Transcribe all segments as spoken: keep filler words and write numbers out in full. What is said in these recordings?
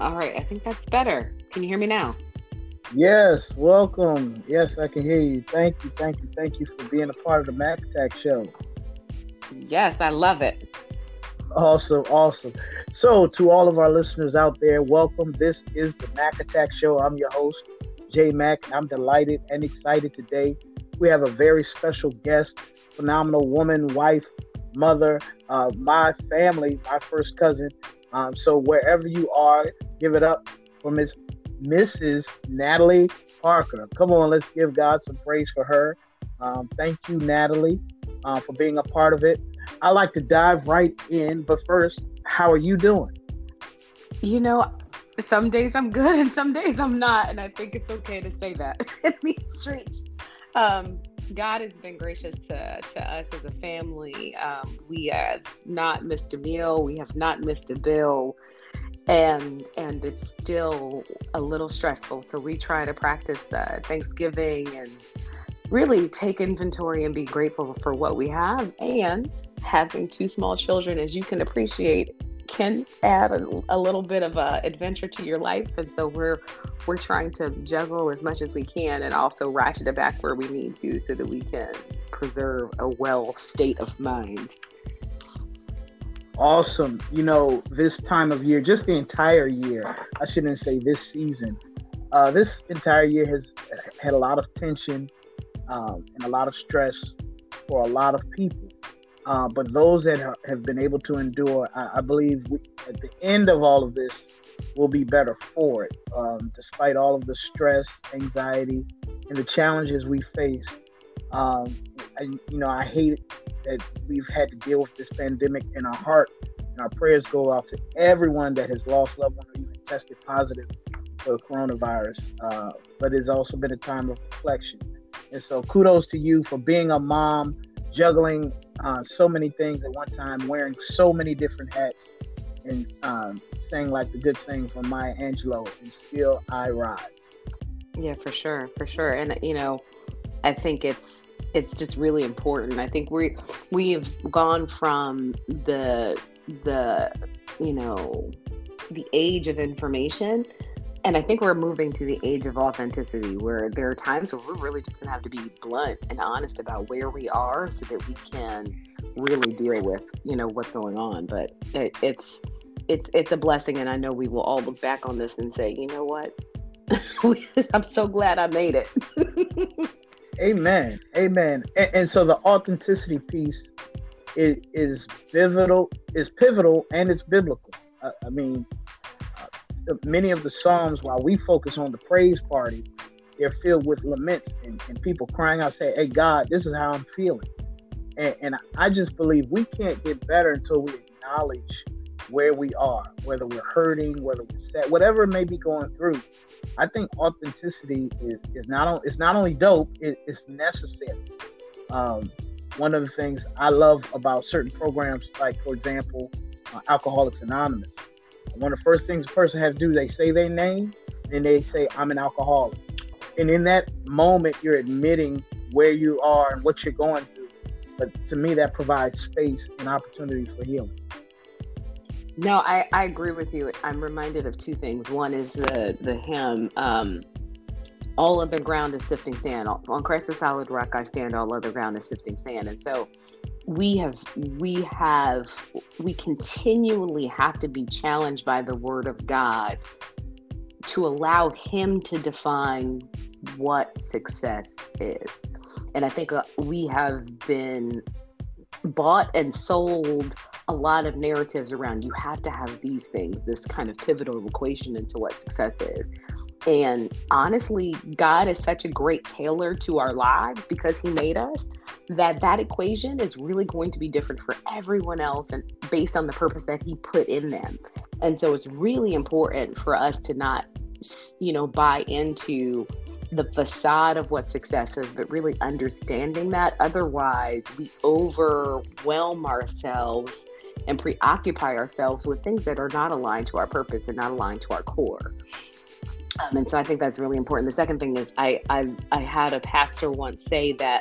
All right, I think that's better. Can you hear me now? Yes, welcome. Yes, I can hear you. Thank you, thank you, thank you for being a part of the Mac Attack Show. Yes, I love it. Awesome, awesome. So, to all of our listeners out there, welcome. This is the Mac Attack Show. I'm your host, J Mac. I'm delighted and excited today. We have a very special guest, phenomenal woman, wife, mother, uh, my family, my first cousin. Um, so, wherever you are, give it up for Miss Missus Natalie Parker. Come on, let's give God some praise for her. Um, thank you, Natalie, uh, for being a part of it. I like to dive right in, but first, how are you doing? You know, some days I'm good and some days I'm not, and I think it's okay to say that in these streets. Um, God has been gracious to, to us as a family. Um, we have not missed a meal. We have not missed a bill. And and it's still a little stressful. So we try to practice uh, Thanksgiving and really take inventory and be grateful for what we have. And having two small children, as you can appreciate, can add a, a little bit of a adventure to your life. And so we're we're trying to juggle as much as we can and also ratchet it back where we need to so that we can preserve a well state of mind. Awesome. You know, this time of year, just the entire year, I shouldn't say this season, uh, this entire year has had a lot of tension um, and a lot of stress for a lot of people. Uh, but those that ha- have been able to endure, I, I believe we, at the end of all of this, will be better for it. Um, despite all of the stress, anxiety, and the challenges we face. Um, I, you know, I hate that we've had to deal with this pandemic, and our heart and our prayers go out to everyone that has lost loved one or even tested positive for coronavirus. Uh, but it's also been a time of reflection. And so kudos to you for being a mom, juggling uh, so many things at one time, wearing so many different hats, and um, saying like the good saying from Maya Angelou, and still I rise. Yeah, for sure, for sure. And, you know, I think it's it's just really important. I think we we've gone from the the you know the age of information, and I think we're moving to the age of authenticity, where there are times where we're really just gonna have to be blunt and honest about where we are, so that we can really deal with you know what's going on. But it, it's it's it's a blessing, and I know we will all look back on this and say, you know what, I'm so glad I made it. Amen. Amen. And, and so the authenticity piece is, is pivotal, is pivotal, and it's biblical. I, I mean, uh, many of the Psalms, while we focus on the praise party, they're filled with laments and, and people crying out, saying, "Hey, God, this is how I'm feeling." And, and I just believe we can't get better until we acknowledge where we are, whether we're hurting, whether we're sad, whatever it may be going through. I think authenticity is, is not only it's not only dope, it, it's necessary. Um, one of the things I love about certain programs, like for example, uh, Alcoholics Anonymous. One of the first things a person has to do, they say their name, and they say, "I'm an alcoholic." And in that moment, you're admitting where you are and what you're going through. But to me, that provides space and opportunity for healing. No, I, I agree with you. I'm reminded of two things. One is the the hymn, um, all other ground is sifting sand. On Christ the solid rock I stand, all other ground is sifting sand. And so we have, we have, we continually have to be challenged by the word of God to allow him to define what success is. And I think uh, we have been bought and sold a lot of narratives around you have to have these things, this kind of pivotal equation into what success is. And honestly, God is such a great tailor to our lives because he made us, that that equation is really going to be different for everyone else and based on the purpose that he put in them. And so it's really important for us to not, you know, buy into the facade of what success is, but really understanding that. Otherwise, we overwhelm ourselves and preoccupy ourselves with things that are not aligned to our purpose and not aligned to our core. Um, and so I think that's really important. The second thing is I, I I had a pastor once say that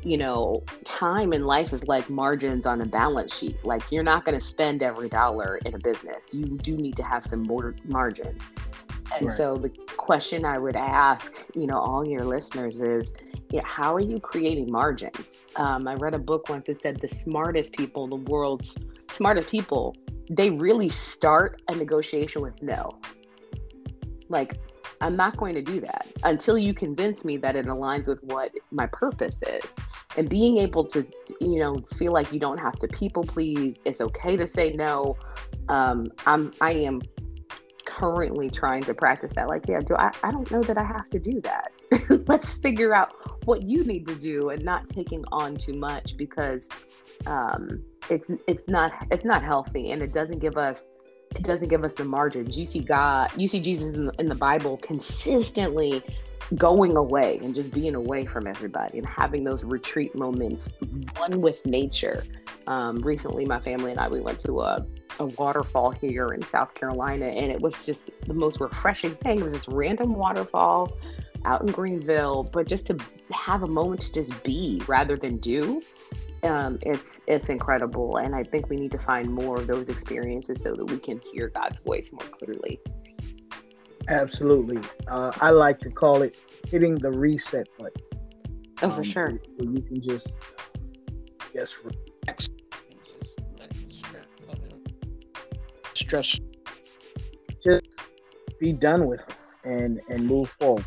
you know, time in life is like margins on a balance sheet. Like you're not going to spend every dollar in a business. You do need to have some more margin. And Right. so the question I would ask, you know, all your listeners is, you know, how are you creating margin? Um, I read a book once that said the smartest people, the world's smartest people, they really start a negotiation with no. Like, I'm not going to do that until you convince me that it aligns with what my purpose is. And being able to, you know, feel like you don't have to people please. It's okay to say no. Um, I'm, I am currently trying to practice that. Like, yeah, do I, I don't know that I have to do that. Let's figure out what you need to do and not taking on too much, because um, it's it's not it's not healthy, and it doesn't give us it doesn't give us the margins. You see God, you see Jesus in the, in the Bible consistently going away and just being away from everybody and having those retreat moments, one with nature. Um, recently, my family and I, we went to a, a waterfall here in South Carolina, and it was just the most refreshing thing. It was this random waterfall out in Greenville, but just to have a moment to just be rather than do, um, it's it's incredible. And I think we need to find more of those experiences so that we can hear God's voice more clearly. Absolutely. Uh, I like to call it hitting the reset button. Oh, Um, for sure. where you can just, yes, relax, Just let the stress of it. Stress. just be done with it and, and move forward.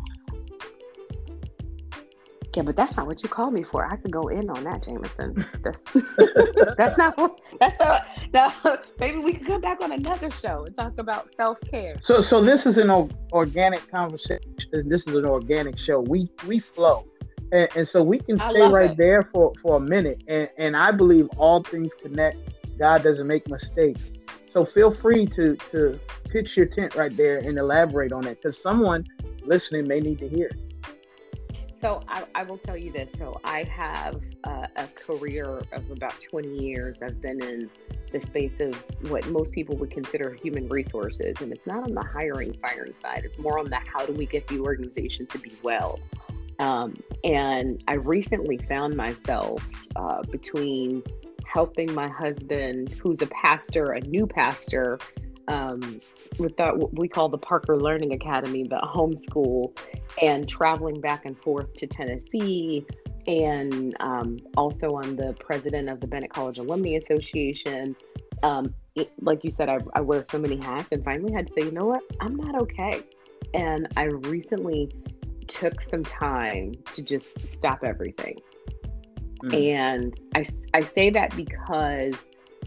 Yeah, but that's not what you called me for. I could go in on that, Jameson. That's that's not what. That's not. No, maybe we could come back on another show and talk about self-care. So, so this is an o- organic conversation. This is an organic show. We we flow, and, and so we can I stay love right it. there for, for a minute. And and I believe all things connect. God doesn't make mistakes. So feel free to to pitch your tent right there and elaborate on it, because someone listening may need to hear it. So I, I will tell you this. So I have uh, a career of about twenty years. I've been in the space of what most people would consider human resources. And it's not on the hiring, firing side. It's more on the how do we get the organization to be well. Um, and I recently found myself uh, between helping my husband, who's a pastor, a new pastor, um, with that, what we call the Parker Learning Academy, the homeschool, and traveling back and forth to Tennessee, and um, also I'm the president of the Bennett College Alumni Association. Um, it, like you said, I, I wear so many hats, and finally had to say, you know what, I'm not okay. And I recently took some time to just stop everything. Mm. And I, I say that because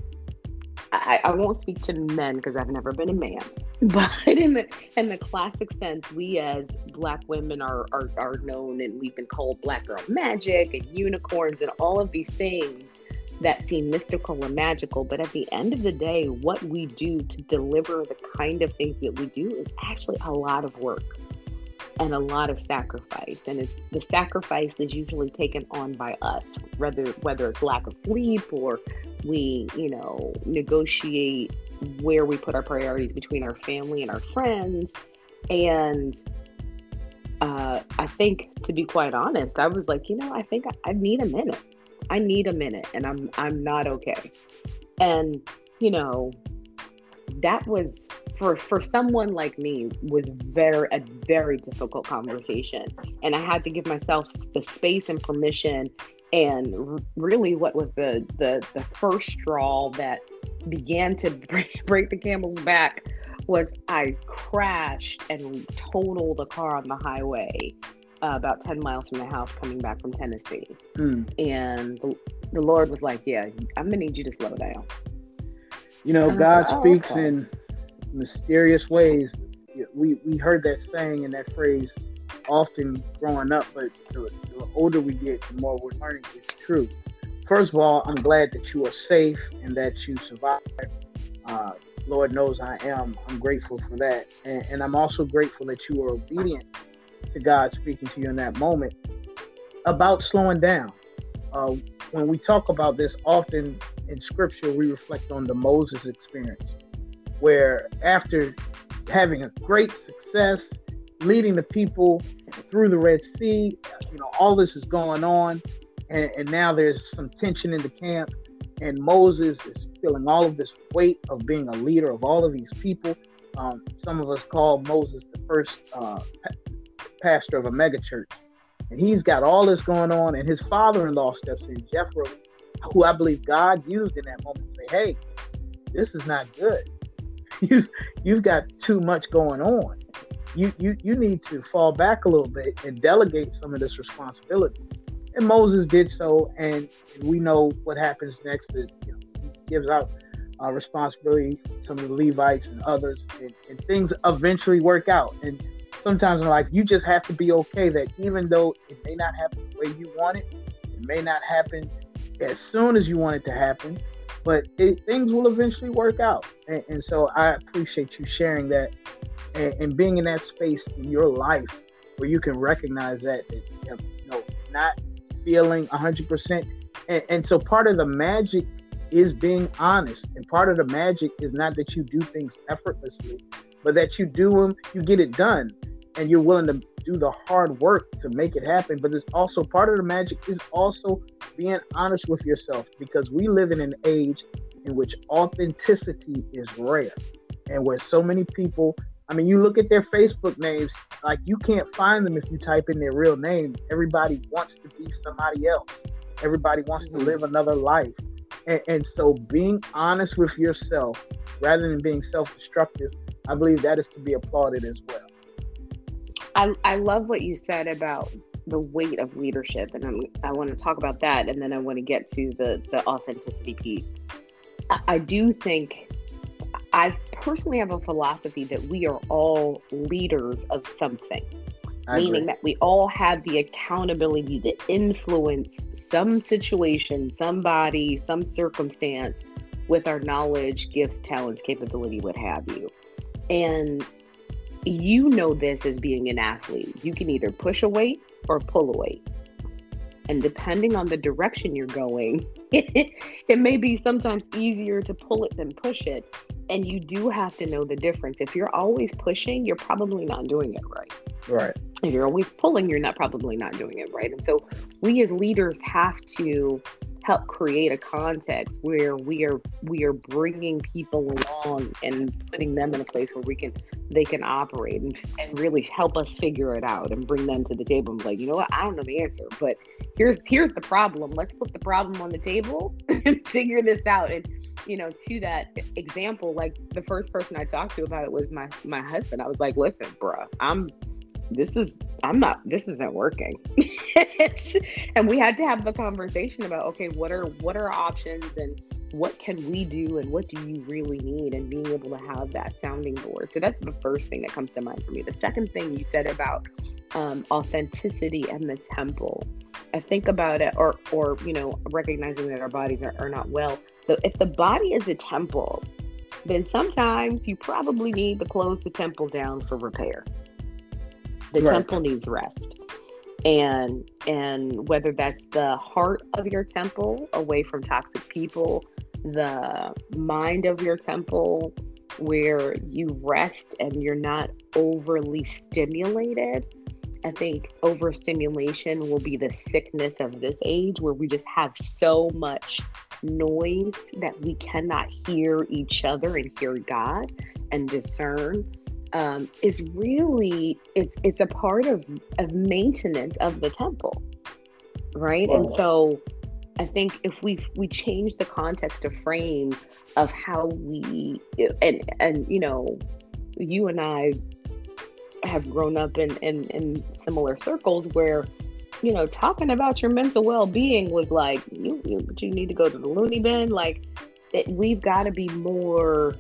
I, I won't speak to men because I've never been a man, but in the in the classic sense, we as Black women are, are are known, and we've been called Black girl magic and unicorns and all of these things that seem mystical and magical. But at the end of the day, what we do to deliver the kind of things that we do is actually a lot of work and a lot of sacrifice. And it's, the sacrifice is usually taken on by us, whether whether it's lack of sleep, or we, you know, negotiate where we put our priorities between our family and our friends. And uh, I think, to be quite honest, I was like, you know, I think I, I need a minute. I need a minute, and I'm I'm not okay. And you know, that was for for someone like me was very a very difficult conversation, and I had to give myself the space and permission. And r- really, what was the, the the first straw that began to break, break the camel's back was I crashed and totaled a car on the highway uh, about ten miles from the house coming back from Tennessee. Mm. And the, the Lord was like, yeah, I'm gonna need you to slow down. You know, God oh, speaks okay. in mysterious ways. We we heard that saying and that phrase often growing up, but the, the older we get, the more we're learning it's true. First of all, I'm glad that you are safe and that you survived. Uh, Lord knows I am. I'm grateful for that. And, and I'm also grateful that you were obedient to God speaking to you in that moment about slowing down. Uh, when we talk about this often in scripture, we reflect on the Moses experience, where after having a great success, leading the people through the Red Sea, you know, all this is going on. and, and now there's some tension in the camp, and Moses is feeling all of this weight of being a leader of all of these people. Um, some of us call Moses the first uh, pa- pastor of a megachurch, and he's got all this going on, and his father-in-law steps in, Jethro, who I believe God used in that moment to say, hey, this is not good. You, you've got too much going on. You, you, you need to fall back a little bit and delegate some of this responsibility. And Moses did so, and we know what happens next. Is, you know, he gives out uh, responsibility to some of the Levites and others, and, and things eventually work out. And sometimes in life, you just have to be okay that even though it may not happen the way you want it, it may not happen as soon as you want it to happen, but it, things will eventually work out. And, and so I appreciate you sharing that and, and being in that space in your life where you can recognize that, that you know, not feeling one hundred percent. And, and so part of the magic is being honest. And part of the magic is not that you do things effortlessly, but that you do them, you get it done, and you're willing to do the hard work to make it happen. But it's also part of the magic is also being honest with yourself, because we live in an age in which authenticity is rare, and where so many people, I mean, you look at their Facebook names, like you can't find them if you type in their real name. Everybody wants to be somebody else. Everybody wants to live another life. And, and so being honest with yourself rather than being self-destructive, I believe that is to be applauded as well. I, I love what you said about the weight of leadership, and I'm, I want to talk about that, and then I want to get to the, the authenticity piece. I, I do think, I personally have a philosophy that we are all leaders of something, I meaning agree. that we all have the accountability to influence some situation, somebody, some circumstance with our knowledge, gifts, talents, capability, what have you. And you know this as being an athlete. You can either push a weight or pull a weight. And depending on the direction you're going, it may be sometimes easier to pull it than push it. And you do have to know the difference. If you're always pushing, you're probably not doing it right. Right. If you're always pulling, you're not probably not doing it right. And so we as leaders have to help create a context where we are we are bringing people along and putting them in a place where we can they can operate and, and really help us figure it out and bring them to the table and be like, you know what, I don't know the answer, but here's here's the problem. Let's put the problem on the table and figure this out. And you know, to that example, like the first person I talked to about it was my my husband. I was like, listen, bruh, I'm this is I'm not this isn't working. And we had to have the conversation about, okay, what are what are our options and what can we do and what do you really need, and being able to have that sounding board. So that's the first thing that comes to mind for me. The second thing you said about um, authenticity and the temple, I think about it, or or you know, recognizing that our bodies are, are not well. So if the body is a temple, then sometimes you probably need to close the temple down for repair. The Right. temple needs rest. And and whether that's the heart of your temple, away from toxic people, the mind of your temple, where you rest and you're not overly stimulated. I think overstimulation will be the sickness of this age, where we just have so much noise that we cannot hear each other and hear God and discern. Um, is really, it's it's a part of, of maintenance of the temple, right? Wow. And so I think if we we change the context of frame of how we, and, and you know, you and I have grown up in, in, in similar circles where, you know, talking about your mental well-being was like, you, you, you need to go to the loony bin. Like, it, we've got to be more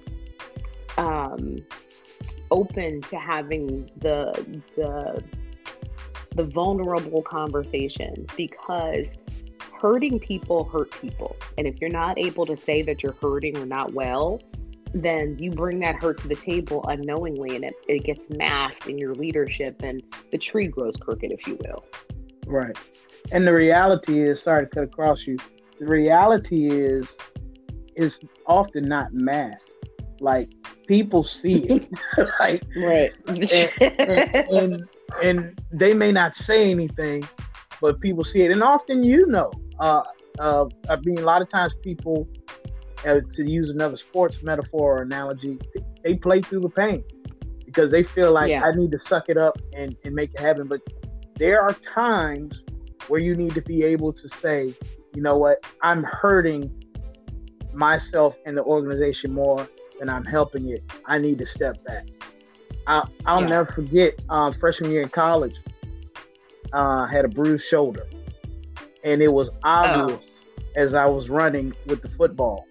um, open to having the the the vulnerable conversations, because hurting people hurt people. And if you're not able to say that you're hurting or not well, then you bring that hurt to the table unknowingly, and it, it gets masked in your leadership, and the tree grows crooked, if you will. Right. And the reality is, sorry to cut across you, the reality is, is often not masked. Like, people see it. Like, Right. and, and, and, and they may not say anything, but people see it. And often, you know, uh, uh, I mean, a lot of times people, uh, to use another sports metaphor or analogy, they play through the pain because they feel like Yeah. I need to suck it up and, and make it happen. But there are times where you need to be able to say, you know what, I'm hurting myself and the organization more than I'm helping it. I need to step back. I, I'll Yeah. never forget um, freshman year in college, uh, had a bruised shoulder. And it was obvious Oh. as I was running with the football.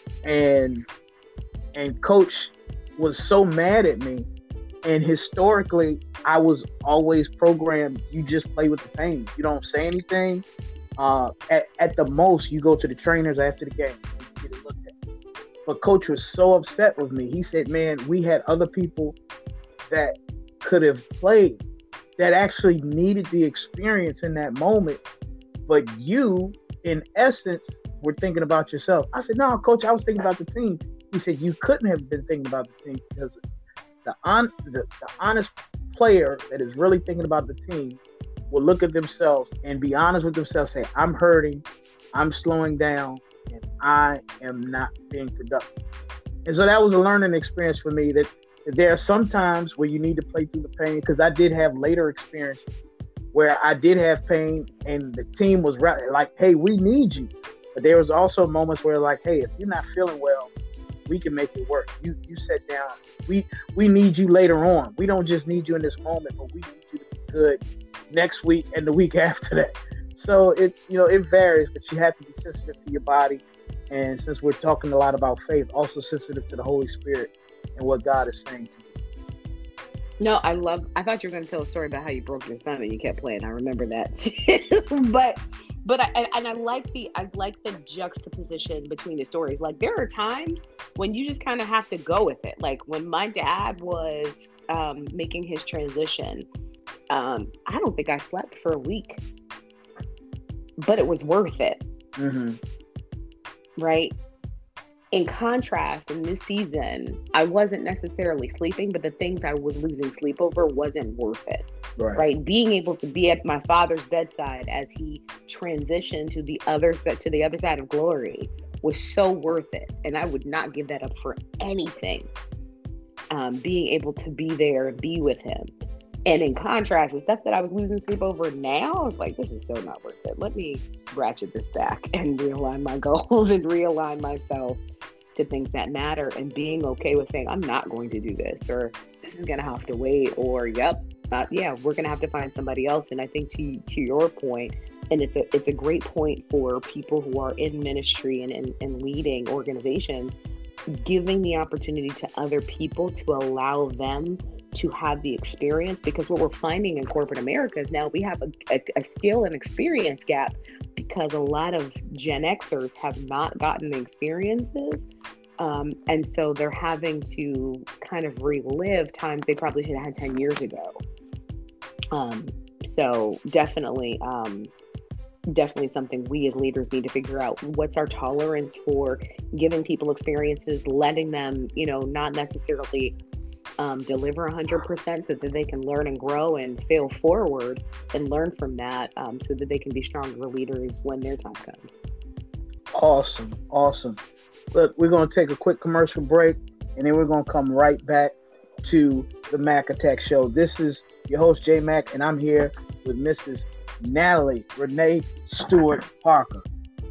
And and coach was so mad at me. And historically, I was always programmed, you just play with the pain. You don't say anything. Uh, at, at the most, you go to the trainers after the game and get it looked at. But coach was so upset with me. He said, man, we had other people that could have played that actually needed the experience in that moment. But you, in essence, were thinking about yourself. I said, no, coach, I was thinking about the team. He said, you couldn't have been thinking about the team because the, on, the, the honest player that is really thinking about the team will look at themselves and be honest with themselves, say, I'm hurting, I'm slowing down, and I am not being productive. And so that was a learning experience for me, that, that there are some times where you need to play through the pain, because I did have later experiences where I did have pain and the team was like, hey, we need you. But there was also moments where like, hey, if you're not feeling well, we can make it work. You you sit down. We we need you later on. We don't just need you in this moment, but we need you to be good next week and the week after that. So it you know it varies, but you have to be sensitive to your body. And since we're talking a lot about faith, also sensitive to the Holy Spirit and what God is saying to you. No, I love, I thought you were going to tell a story about how you broke your thumb and you kept playing. I remember that. but, but I, and, and I like the, I like the juxtaposition between the stories. Like there are times when you just kind of have to go with it. Like when my dad was um, making his transition, um, I don't think I slept for a week, but it was worth it. Mm-hmm. Right? In contrast, in this season, I wasn't necessarily sleeping, but the things I was losing sleep over wasn't worth it. Right. Right? Being able to be at my father's bedside as he transitioned to the other to the other side of glory was so worth it, and I would not give that up for anything. Um, being able to be there and be with him. And in contrast, the stuff that I was losing sleep over now, I was like, this is so not worth it. Let me ratchet this back and realign my goals and realign myself to things that matter, and being okay with saying, I'm not going to do this, or this is going to have to wait, or, yep, uh, yeah, we're going to have to find somebody else. And I think to to your point, and it's a, it's a great point for people who are in ministry and, and, and leading organizations, giving the opportunity to other people to allow them to have the experience, because what we're finding in corporate America is now we have a, a, a skill and experience gap, because a lot of Gen Xers have not gotten the experiences. Um, and so they're having to kind of relive times they probably should have had ten years ago. Um, so definitely, um, definitely something we as leaders need to figure out. What's our tolerance for giving people experiences, letting them, you know, not necessarily Um, deliver one hundred percent so that they can learn and grow and fail forward and learn from that, um, so that they can be stronger leaders when their time comes. Awesome. Awesome. Look, we're going to take a quick commercial break, and then we're going to come right back to the Mac Attack Show. This is your host, J Mac, and I'm here with Missus Natalie Renee Stewart Parker.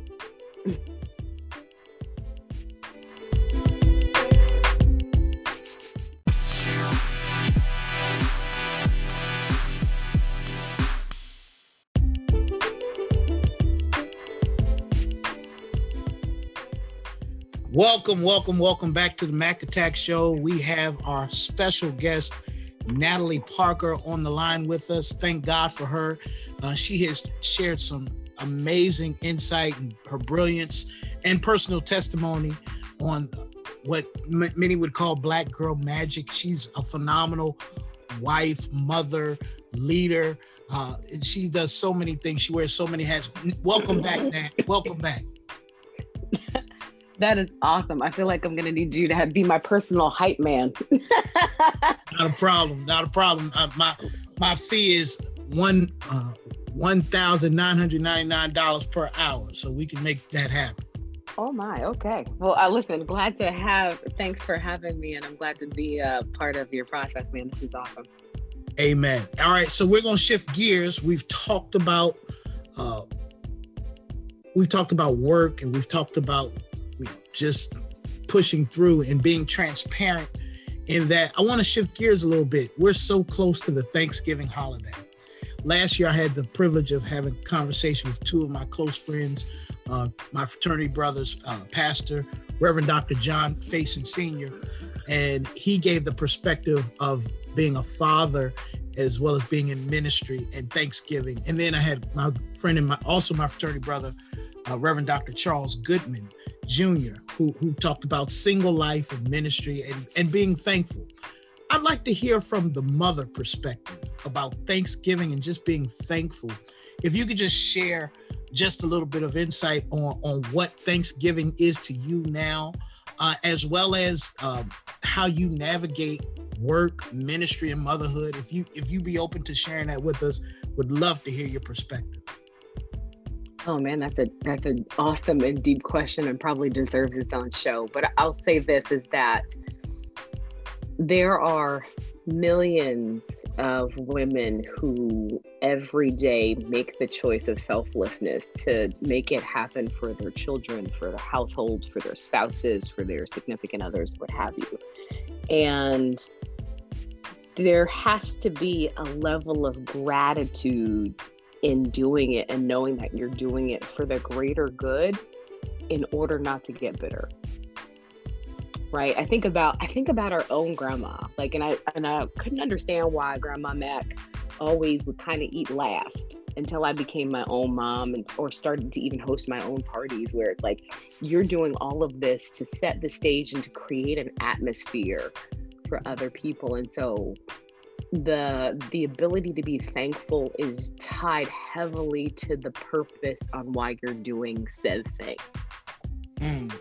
Welcome, welcome, welcome back to the Mac Attack Show. We have our special guest, Natalie Parker, on the line with us. Thank God for her. Uh, she has shared some amazing insight and her brilliance and personal testimony on what m- many would call Black girl magic. She's a phenomenal wife, mother, leader. Uh, and she does so many things. She wears so many hats. Welcome back, Nat. Welcome back. That is awesome. I feel like I'm going to need you to have, be my personal hype man. Not a problem. Not a problem. Uh, my my fee is one uh, one thousand nine hundred ninety-nine dollars per hour. So we can make that happen. Oh my, okay. Well, uh, listen, glad to have, thanks for having me, and I'm glad to be a part of your process, man. This is awesome. Amen. All right, so we're gonna shift gears. We've talked about, uh, we've talked about work, and we've talked about, you know, just pushing through and being transparent in that. I wanna shift gears a little bit. We're so close to the Thanksgiving holiday. Last year, I had the privilege of having a conversation with two of my close friends, uh, my fraternity brothers, uh, Pastor Reverend Doctor John Faison Senior, and he gave the perspective of being a father as well as being in ministry and Thanksgiving. And then I had my friend and my also my fraternity brother, uh, Reverend Doctor Charles Goodman Junior, who, who talked about single life and ministry and, and being thankful. I'd like to hear from the mother perspective about Thanksgiving and just being thankful. If you could just share just a little bit of insight on, on what Thanksgiving is to you now, uh, as well as um, how you navigate work, ministry, and motherhood. If you if you be open to sharing that with us, would love to hear your perspective. Oh man, that's a that's an awesome and deep question, and probably deserves its own show. But I'll say this is that there are millions of women who every day make the choice of selflessness to make it happen for their children, for their household, for their spouses, for their significant others, what have you. And there has to be a level of gratitude in doing it and knowing that you're doing it for the greater good in order not to get bitter. Right. I think about I think about our own grandma, like, and I and I couldn't understand why Grandma Mac always would kind of eat last until I became my own mom and or started to even host my own parties where it's like you're doing all of this to set the stage and to create an atmosphere for other people. And so the the ability to be thankful is tied heavily to the purpose on why you're doing said thing. Mm.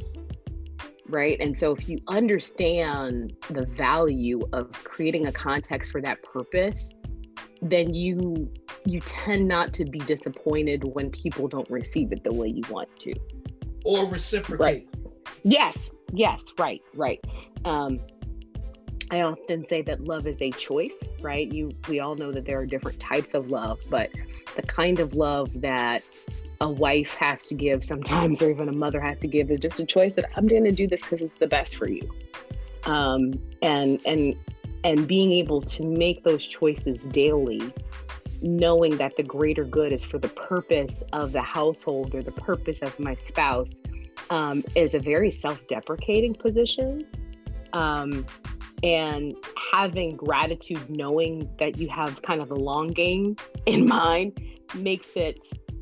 Right. And so if you understand the value of creating a context for that purpose, then you you tend not to be disappointed when people don't receive it the way you want to. Or reciprocate. Right. Yes. Yes. Right. Right. Um, I often say that love is a choice, right? You we all know that there are different types of love, but the kind of love that a wife has to give sometimes, or even a mother has to give, is just a choice that I'm going to do this because it's the best for you. Um, and and and being able to make those choices daily, knowing that the greater good is for the purpose of the household or the purpose of my spouse, um, is a very self-deprecating position. Um, and having gratitude, knowing that you have kind of the long game in mind, makes it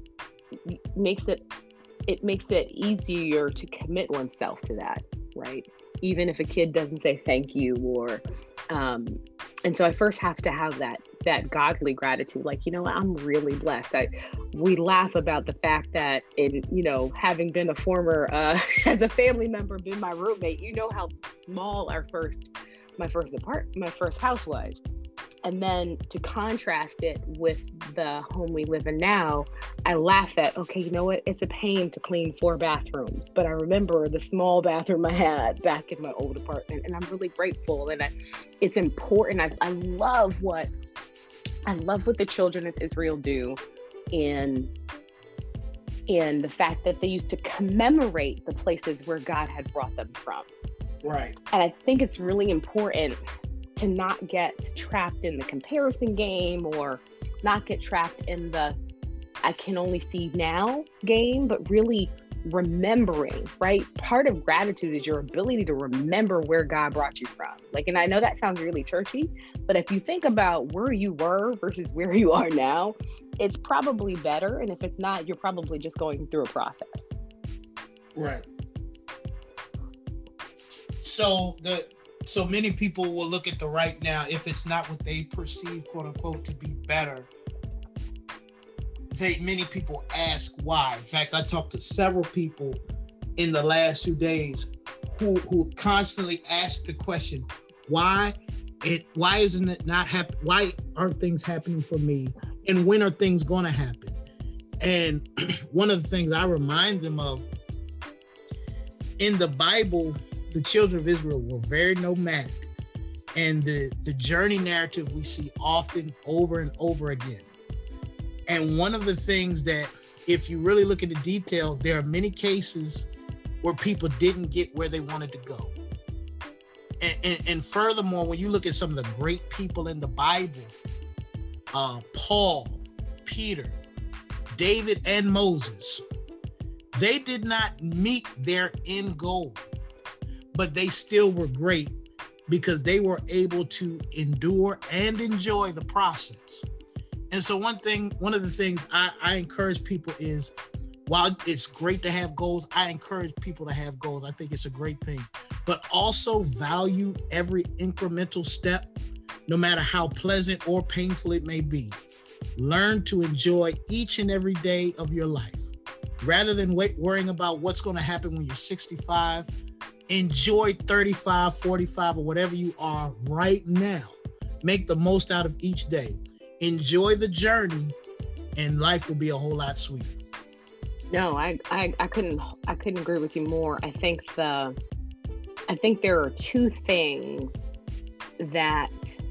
makes it it makes it easier to commit oneself to that, right? Even if a kid doesn't say thank you, or um and so I first have to have that that godly gratitude, like, you know, I'm really blessed. I we laugh about the fact that, in you know, having been a former uh as a family member, been my roommate, you know how small our first my first apart my first house was. And then to contrast it with the home we live in now, I laugh at, okay, you know what? It's a pain to clean four bathrooms, but I remember the small bathroom I had back in my old apartment, and I'm really grateful. And I, it's important. I, I love what I love what the children of Israel do in in the fact that they used to commemorate the places where God had brought them from. Right. And I think it's really important to not get trapped in the comparison game, or not get trapped in the I can only see now game, but really remembering, right? Part of gratitude is your ability to remember where God brought you from. Like, and I know that sounds really churchy, but if you think about where you were versus where you are now, it's probably better. And if it's not, you're probably just going through a process. Right. So the So many people will look at the right now, if it's not what they perceive, quote unquote, to be better. They, many people ask why. In fact, I talked to several people in the last few days who who constantly ask the question, why it why isn't it not happen? Why aren't things happening for me? And when are things going to happen? And one of the things I remind them of, in the Bible, the children of Israel were very nomadic. And the, the journey narrative we see often over and over again. And one of the things that, if you really look at the detail, there are many cases where people didn't get where they wanted to go. And, and, and furthermore, when you look at some of the great people in the Bible, uh, Paul, Peter, David, and Moses, they did not meet their end goal, but they still were great because they were able to endure and enjoy the process. And so one thing, one of the things I, I encourage people is, while it's great to have goals, I encourage people to have goals. I think it's a great thing, but also value every incremental step, no matter how pleasant or painful it may be. Learn to enjoy each and every day of your life. Rather than wait, worrying about what's going to happen when you're sixty-five, enjoy thirty-five, forty-five, or whatever you are right now. Make the most out of each day. Enjoy the journey, and life will be a whole lot sweeter. No, I, I, I couldn't I couldn't agree with you more. I think the I think there are two things that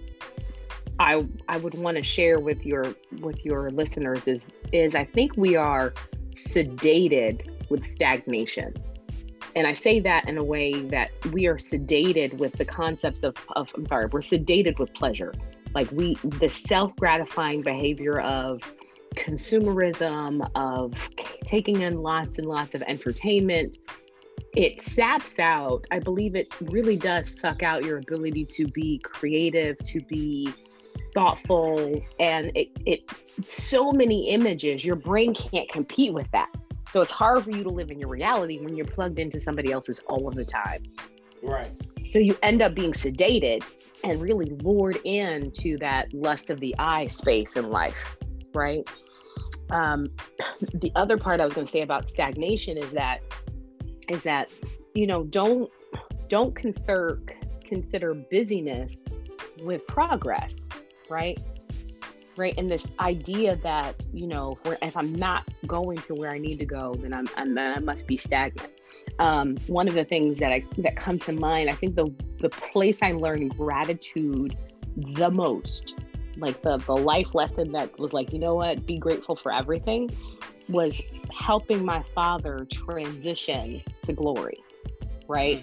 I I would want to share with your with your listeners is is I think we are sedated with stagnation. And I say that in a way that we are sedated with the concepts of, of I'm sorry, we're sedated with pleasure. Like we, the self-gratifying behavior of consumerism, of taking in lots and lots of entertainment, it saps out, I believe it really does suck out your ability to be creative, to be thoughtful, and it, it so many images, your brain can't compete with that. So it's hard for you to live in your reality when you're plugged into somebody else's all of the time. Right. So you end up being sedated and really lured into that lust of the eye space in life, right? Um, the other part I was going to say about stagnation is that, is that, you know, don't, don't consider, consider busyness with progress, right? Right. And this idea that, you know, if, if I'm not going to where I need to go, then I'm, I'm I must be stagnant. Um, one of the things that I that come to mind, I think the the place I learned gratitude the most, like the the life lesson that was like, you know what, be grateful for everything, was helping my father transition to glory, right?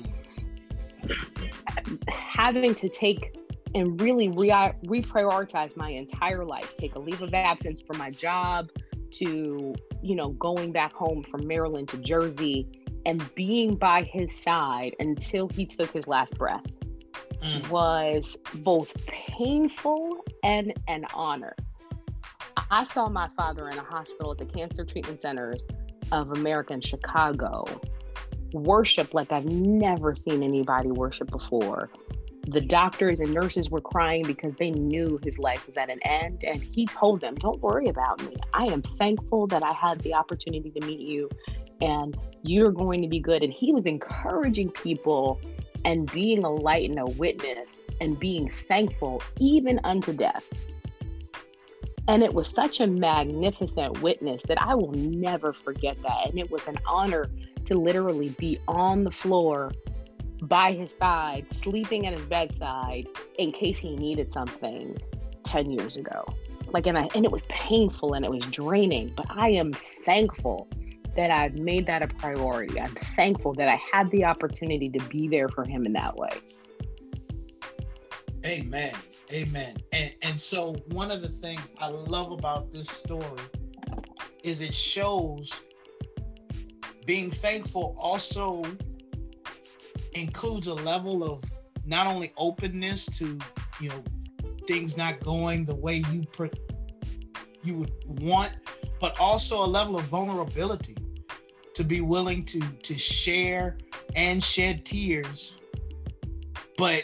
Having to take and really re- reprioritize my entire life, take a leave of absence from my job to, you know, going back home from Maryland to Jersey and being by his side until he took his last breath mm. was both painful and an honor. I saw my father in a hospital at the Cancer Treatment Centers of America in Chicago worship like I've never seen anybody worship before. The doctors and nurses were crying because they knew his life was at an end. And he told them, don't worry about me. I am thankful that I had the opportunity to meet you and you're going to be good. And he was encouraging people and being a light and a witness and being thankful even unto death. And it was such a magnificent witness that I will never forget that. And it was an honor to literally be on the floor by his side, sleeping at his bedside in case he needed something ten years ago. Like, and, I, and it was painful and it was draining, but I am thankful that I've made that a priority. I'm thankful that I had the opportunity to be there for him in that way. Amen. Amen. And, and so one of the things I love about this story is it shows being thankful also includes a level of not only openness to, you know, things not going the way you pre- you would want, but also a level of vulnerability to be willing to to share and shed tears, but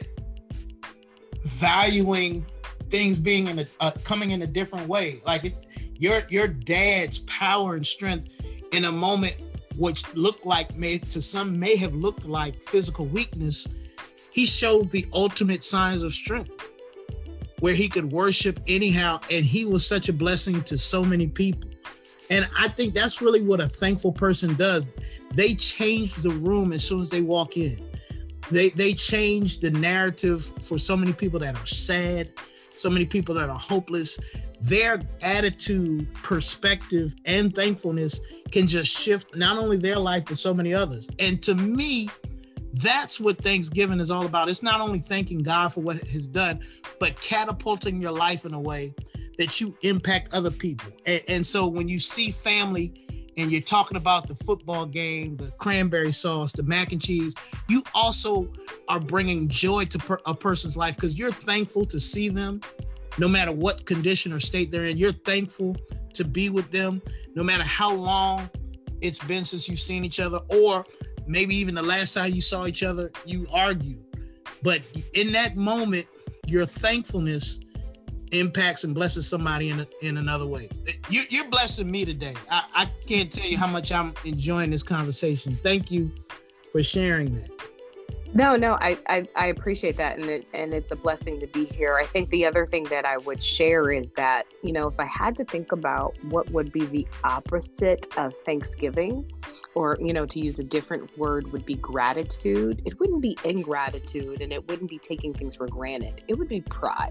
valuing things being in a uh, coming in a different way. Like it, your your dad's power and strength in a moment which looked like, may to some may have looked like physical weakness, he showed the ultimate signs of strength. where he could worship anyhow. And he was such a blessing to so many people. And I think that's really what a thankful person does. They change the room as soon as they walk in. They they change the narrative for so many people that are sad, so many people that are hopeless. Their attitude, perspective, and thankfulness can just shift not only their life, but so many others. And to me, that's what Thanksgiving is all about. It's not only thanking God for what He's done, but catapulting your life in a way that you impact other people. And, and so when you see family and you're talking about the football game, the cranberry sauce, the mac and cheese, you also are bringing joy to per, a person's life because you're thankful to see them no matter what condition or state they're in. You're thankful to be with them no matter how long it's been since you've seen each other, or maybe even the last time you saw each other, you argued. But in that moment, your thankfulness impacts and blesses somebody in a, in another way. You, you're blessing me today. I, I can't tell you how much I'm enjoying this conversation. Thank you for sharing that. No, no, I, I, I appreciate that. And it, and it's a blessing to be here. I think the other thing that I would share is that, you know, if I had to think about what would be the opposite of Thanksgiving, or, you know, to use a different word would be gratitude, it wouldn't be ingratitude and it wouldn't be taking things for granted. It would be pride.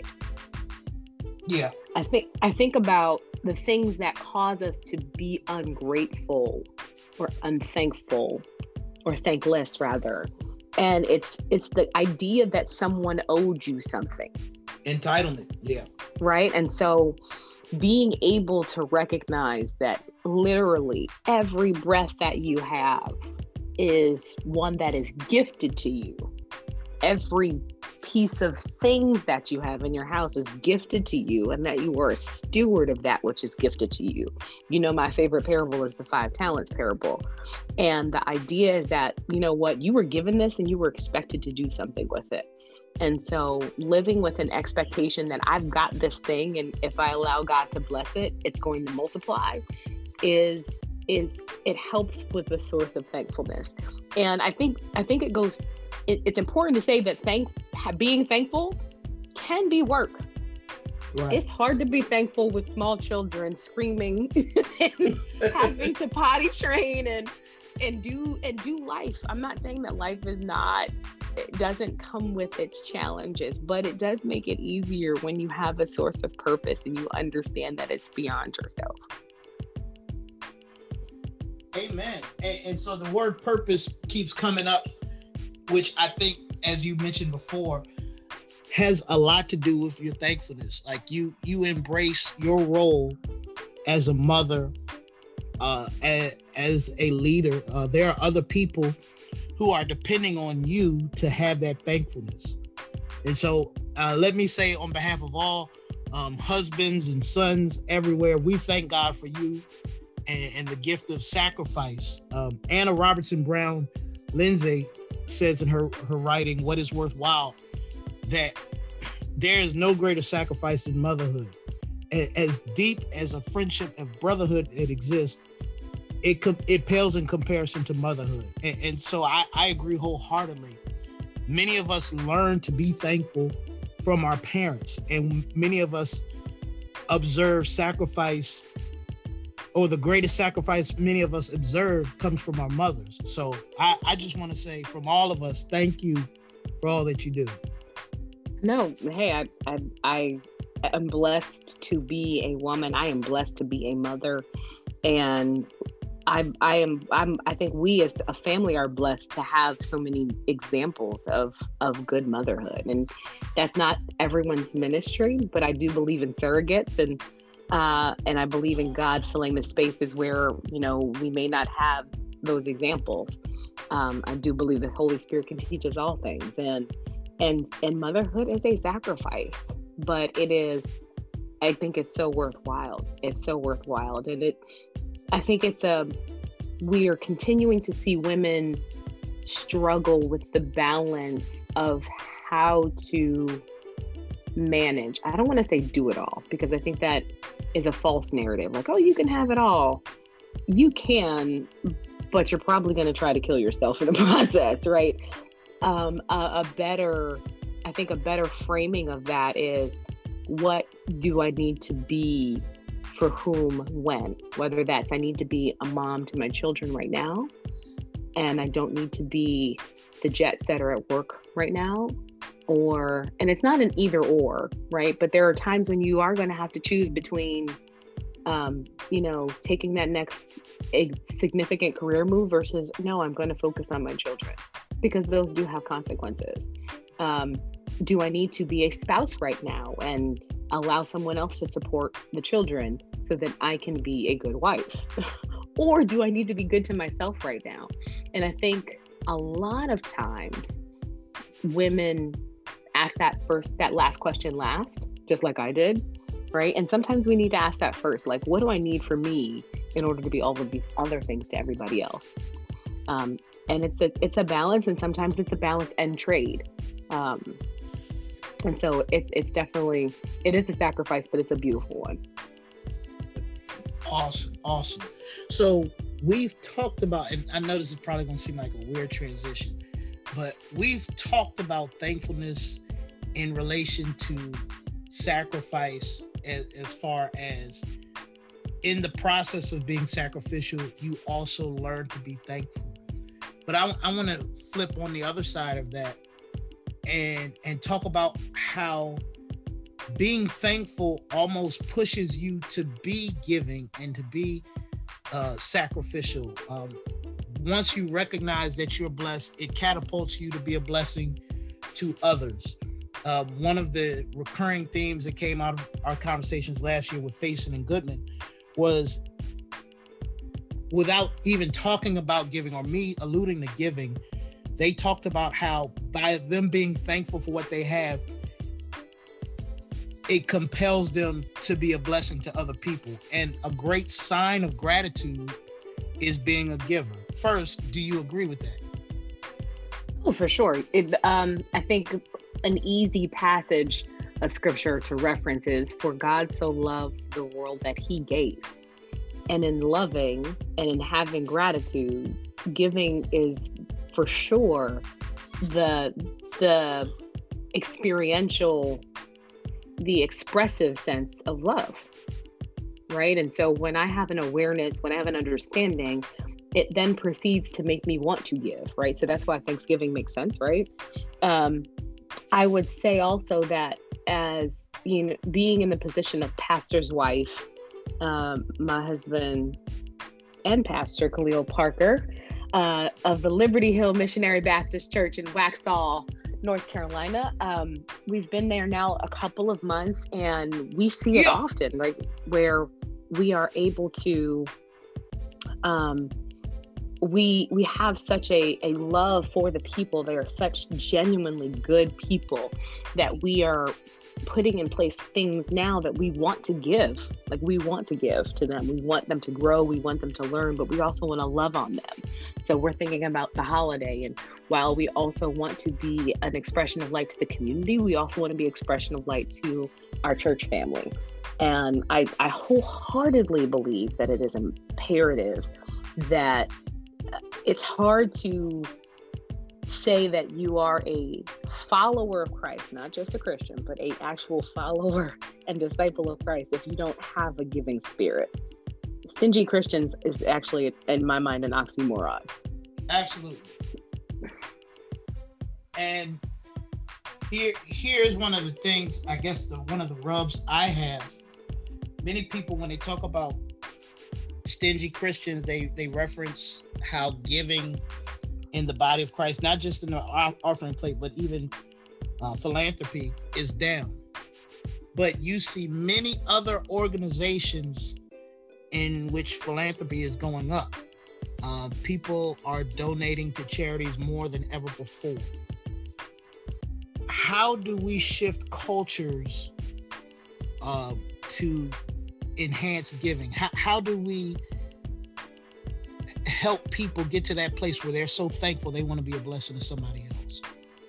Yeah. I think I think about the things that cause us to be ungrateful or unthankful or thankless rather. And it's it's the idea that someone owed you something. Entitlement, yeah. Right? And so being able to recognize that literally every breath that you have is one that is gifted to you. Every piece of things that you have in your house is gifted to you, and that you are a steward of that which is gifted to you. You know, my favorite parable is the five talents parable. And the idea is that, you know what, you were given this and you were expected to do something with it. And so living with an expectation that I've got this thing, and if I allow God to bless it, it's going to multiply, is is it helps with the source of thankfulness. And I think I think it goes it, it's important to say that thank being thankful can be work. Right. It's hard to be thankful with small children screaming and having to potty train and and do and do life. I'm not saying that life is not, it doesn't come with its challenges, but it does make it easier when you have a source of purpose and you understand that it's beyond yourself. Amen. And, and so the word purpose keeps coming up, which I think, as you mentioned before, has a lot to do with your thankfulness. Like you, you embrace your role as a mother, uh, as, as a leader. Uh, there are other people who are depending on you to have that thankfulness. And so uh, let me say on behalf of all um, husbands and sons everywhere, we thank God for you and, and the gift of sacrifice. Um, Anna Robertson Brown Lindsay says in her, her writing, What is Worthwhile, that there is no greater sacrifice than motherhood. As deep as a friendship of brotherhood it exists, it it pales in comparison to motherhood. And, and so I, I agree wholeheartedly. Many of us learn to be thankful from our parents, and many of us observe sacrifice, or the greatest sacrifice many of us observe comes from our mothers. So I, I just want to say from all of us, thank you for all that you do. No, hey, I, I, I am blessed to be a woman. I am blessed to be a mother. And I, I am, I'm, I think we as a family are blessed to have so many examples of, of good motherhood. And that's not everyone's ministry, but I do believe in surrogates, and, uh, and I believe in God filling the spaces where, you know, we may not have those examples. Um, I do believe the Holy Spirit can teach us all things. And, and, and motherhood is a sacrifice, but it is, I think it's so worthwhile. It's so worthwhile. And it, I think it's a, we are continuing to see women struggle with the balance of how to manage. I don't want to say do it all, because I think that is a false narrative. Like, oh, you can have it all. You can, but you're probably going to try to kill yourself in the process, right? Um, a, a better, I think a better framing of that is, what do I need to be for whom, when? Whether that's I need to be a mom to my children right now, and I don't need to be the jet setter at work right now, or, and it's not an either or, right? But there are times when you are going to have to choose between, um, you know, taking that next a significant career move versus, no, I'm going to focus on my children, because those do have consequences. Um, do I need to be a spouse right now and allow someone else to support the children so that I can be a good wife? Or do I need to be good to myself right now? And I think a lot of times women ask that first, that last question last, just like I did, right? And sometimes we need to ask that first, like, what do I need for me in order to be all of these other things to everybody else? Um, and it's a, it's a balance, and sometimes it's a balance and trade. Um, and so it's, it's definitely, it is a sacrifice, but it's a beautiful one. Awesome, awesome. So we've talked about, and I know this is probably going to seem like a weird transition, but we've talked about thankfulness in relation to sacrifice, as, as far as in the process of being sacrificial, you also learn to be thankful. But I, I want to flip on the other side of that and, and talk about how being thankful almost pushes you to be giving and to be uh, sacrificial. Um, once you recognize that you're blessed, it catapults you to be a blessing to others. Uh, one of the recurring themes that came out of our conversations last year with Faison and Goodman was, without even talking about giving or me alluding to giving, they talked about how by them being thankful for what they have, it compels them to be a blessing to other people. And a great sign of gratitude is being a giver. First, do you agree with that? Oh, for sure. It, um, I think an easy passage of scripture to reference is, for God so loved the world that he gave. And in loving and in having gratitude, giving is for sure the, the experiential, the expressive sense of love, right? And so when I have an awareness, when I have an understanding, it then proceeds to make me want to give, right? So that's why Thanksgiving makes sense, right? Um, I would say also that as, you know, being in the position of pastor's wife, um, my husband and Pastor Khalil Parker uh, of the Liberty Hill Missionary Baptist Church in Waxhaw, North Carolina. Um, we've been there now a couple of months, and we see it Yeah. often, right? Where we are able to, um, we we have such a, a love for the people. They are such genuinely good people that we are putting in place things now that we want to give. Like, we want to give to them. We want them to grow. We want them to learn, but we also want to love on them. So we're thinking about the holiday, and while we also want to be an expression of light to the community, we also want to be an expression of light to our church family. And I, I wholeheartedly believe that it is imperative that it's hard to say that you are a follower of Christ, not just a Christian, but a actual follower and disciple of Christ, if you don't have a giving spirit. Stingy Christians is actually, in my mind, an oxymoron. Absolutely. And here, here's one of the things, I guess, the one of the rubs I have. Many people, when they talk about stingy Christians, they they reference how giving in the body of Christ, not just in the offering plate, but even uh, philanthropy, is down. But you see many other organizations in which philanthropy is going up. Um, people are donating to charities more than ever before. How do we shift cultures uh, to enhance giving? How, how do we help people get to that place where they're so thankful they want to be a blessing to somebody else?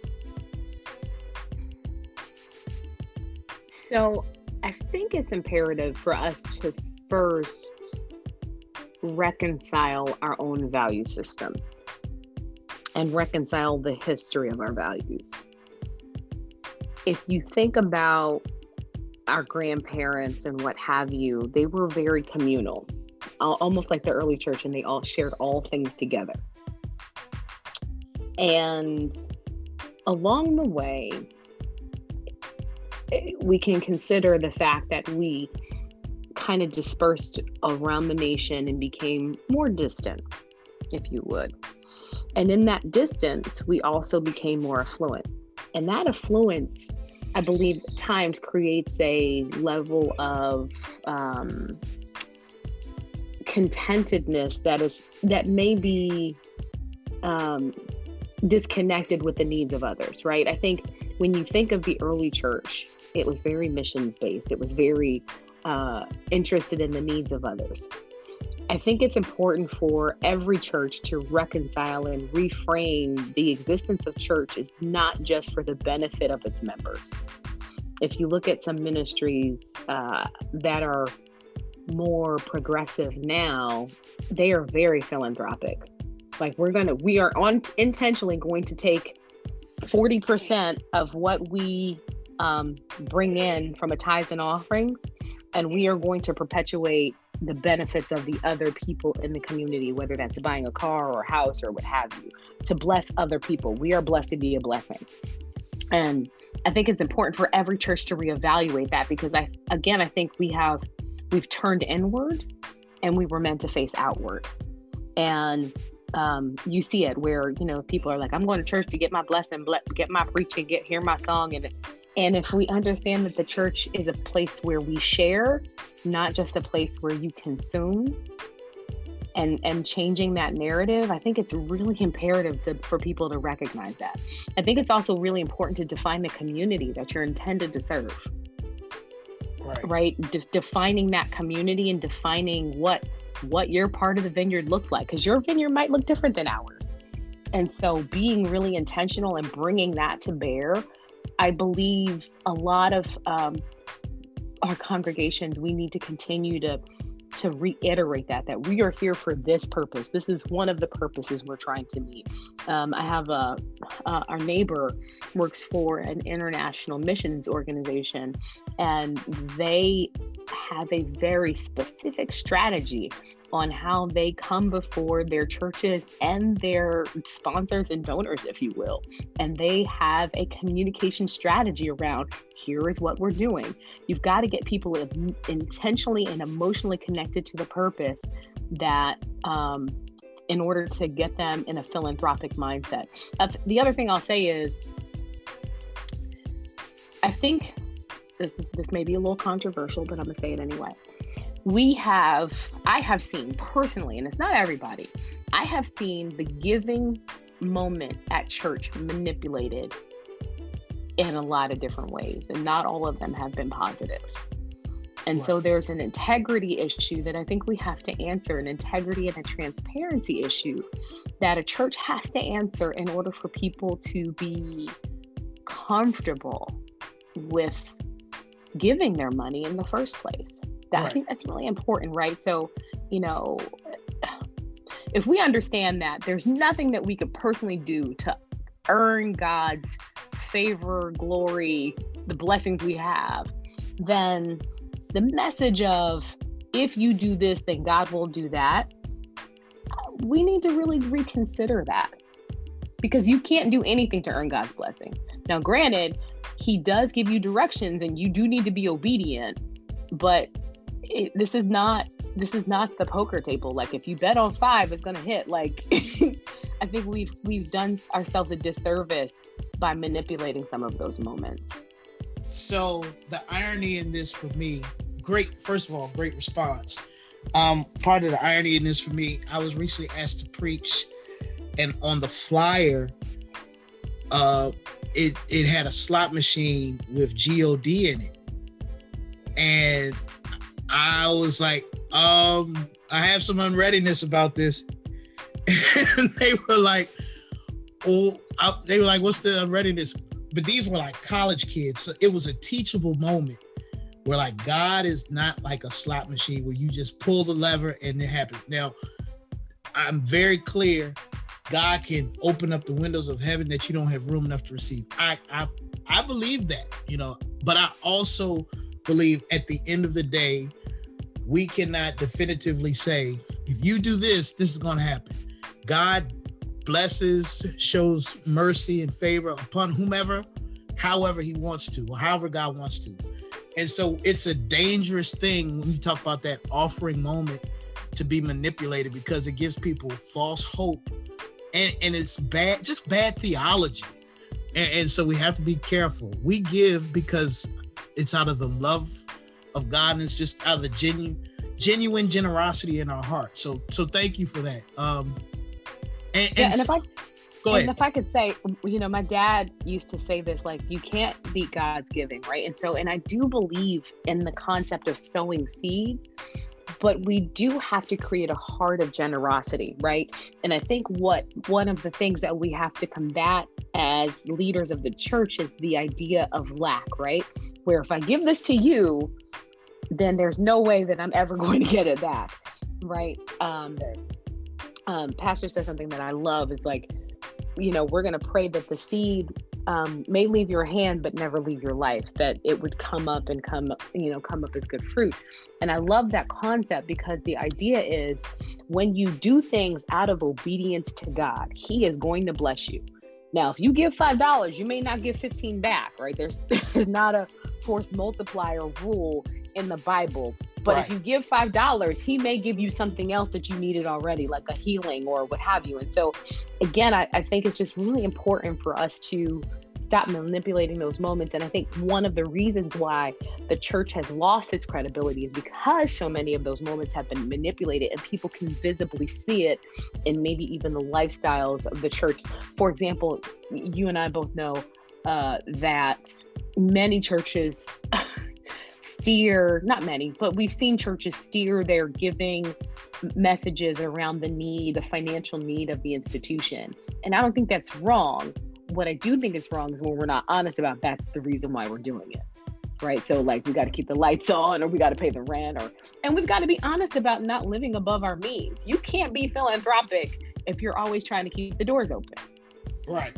So I think it's imperative for us to first reconcile our own value system and reconcile the history of our values. If you think about our grandparents and what have you, they were very communal, almost like the early church, and they all shared all things together. And along the way, we can consider the fact that we kind of dispersed around the nation and became more distant, if you would. And in that distance, we also became more affluent. And that affluence, I believe, at times creates a level of um, contentedness that is that may be um, disconnected with the needs of others, right? I think when you think of the early church, it was very missions based. It was very uh, interested in the needs of others. I think it's important for every church to reconcile and reframe the existence of church is not just for the benefit of its members. If you look at some ministries uh, that are more progressive now, they are very philanthropic. Like we're gonna, we are on intentionally going to take forty percent of what we um, bring in from a tithes and offerings, and we are going to perpetuate the benefits of the other people in the community, whether that's buying a car or a house or what have you, to bless other people. We are blessed to be a blessing. And I think it's important for every church to reevaluate that, because I, again, I think we have, we've turned inward and we were meant to face outward. And um, you see it where, you know, people are like, I'm going to church to get my blessing, get my preaching, get, hear my song. And And if we understand that the church is a place where we share, not just a place where you consume, and, and changing that narrative, I think it's really imperative to, for people to recognize that. I think it's also really important to define the community that you're intended to serve. Right? right? De- defining that community and defining what, what your part of the vineyard looks like, because your vineyard might look different than ours. And so being really intentional and bringing that to bear, I believe a lot of um, our congregations, we need to continue to to reiterate that, that we are here for this purpose. This is one of the purposes we're trying to meet. Um, I have a, uh, our neighbor works for an international missions organization, and they have a very specific strategy on how they come before their churches and their sponsors and donors, if you will. And they have a communication strategy around, here is what we're doing. You've got to get people intentionally and emotionally connected to the purpose, that um, in order to get them in a philanthropic mindset. That's, the other thing I'll say is, I think this, this may be a little controversial, but I'm gonna say it anyway. We have, I have seen personally, and it's not everybody, I have seen the giving moment at church manipulated in a lot of different ways, and not all of them have been positive. And wow. So there's an integrity issue that I think we have to answer, an integrity and a transparency issue that a church has to answer in order for people to be comfortable with giving their money in the first place. That, right. I think that's really important, right? So, you know, if we understand that there's nothing that we could personally do to earn God's favor, glory, the blessings we have, then the message of, if you do this, then God will do that, we need to really reconsider that, because you can't do anything to earn God's blessing. Now, granted, He does give you directions and you do need to be obedient, but It, this is not this is not the poker table. Like, if you bet on five, it's gonna hit. Like, I think we've we've done ourselves a disservice by manipulating some of those moments. So the irony in this for me, great. First of all, great response. Um, part of the irony in this for me, I was recently asked to preach, and on the flyer, uh, it it had a slot machine with G O D in it, and I was like, um, I have some unreadiness about this. And they were like, oh, I, they were like, what's the unreadiness? But these were like college kids. So it was a teachable moment where, like, God is not like a slot machine where you just pull the lever and it happens. Now, I'm very clear, God can open up the windows of heaven that you don't have room enough to receive. I I, I believe that, you know, but I also believe at the end of the day, we cannot definitively say, if you do this, this is going to happen. God blesses, shows mercy and favor upon whomever, however he wants to, or however God wants to. And so it's a dangerous thing when you talk about that offering moment to be manipulated, because it gives people false hope, and, and it's bad, just bad theology. And, and so we have to be careful. We give because it's out of the love of God, and it's just out of the genuine, genuine generosity in our heart. So, so thank you for that. Um, and, yeah, and, and if I, go and ahead. if I could say, you know, my dad used to say this, like, you can't beat God's giving, right? And so, and I do believe in the concept of sowing seed, but we do have to create a heart of generosity, right? And I think what one of the things that we have to combat as leaders of the church is the idea of lack, right? Where if I give this to you, then there's no way that I'm ever going to get it back, right? Um, um, Pastor says something that I love is like, you know, we're going to pray that the seed um, may leave your hand, but never leave your life, that it would come up and come, you know, come up as good fruit. And I love that concept, because the idea is when you do things out of obedience to God, he is going to bless you. Now, if you give five dollars, you may not give fifteen back, right? There's, there's not a force multiplier rule in the Bible. But Right. if you give five dollars, he may give you something else that you needed already, like a healing or what have you. And so, again, I, I think it's just really important for us to stop manipulating those moments. And I think one of the reasons why the church has lost its credibility is because so many of those moments have been manipulated, and people can visibly see it in maybe even the lifestyles of the church. For example, you and I both know uh, that many churches steer, not many, but we've seen churches steer their giving messages around the need, the financial need of the institution. And I don't think that's wrong. What I do think is wrong is when we're not honest about that's the reason why we're doing it, right? So like, we got to keep the lights on, or we got to pay the rent, or, and we've got to be honest about not living above our means. You can't be philanthropic if you're always trying to keep the doors open. Right.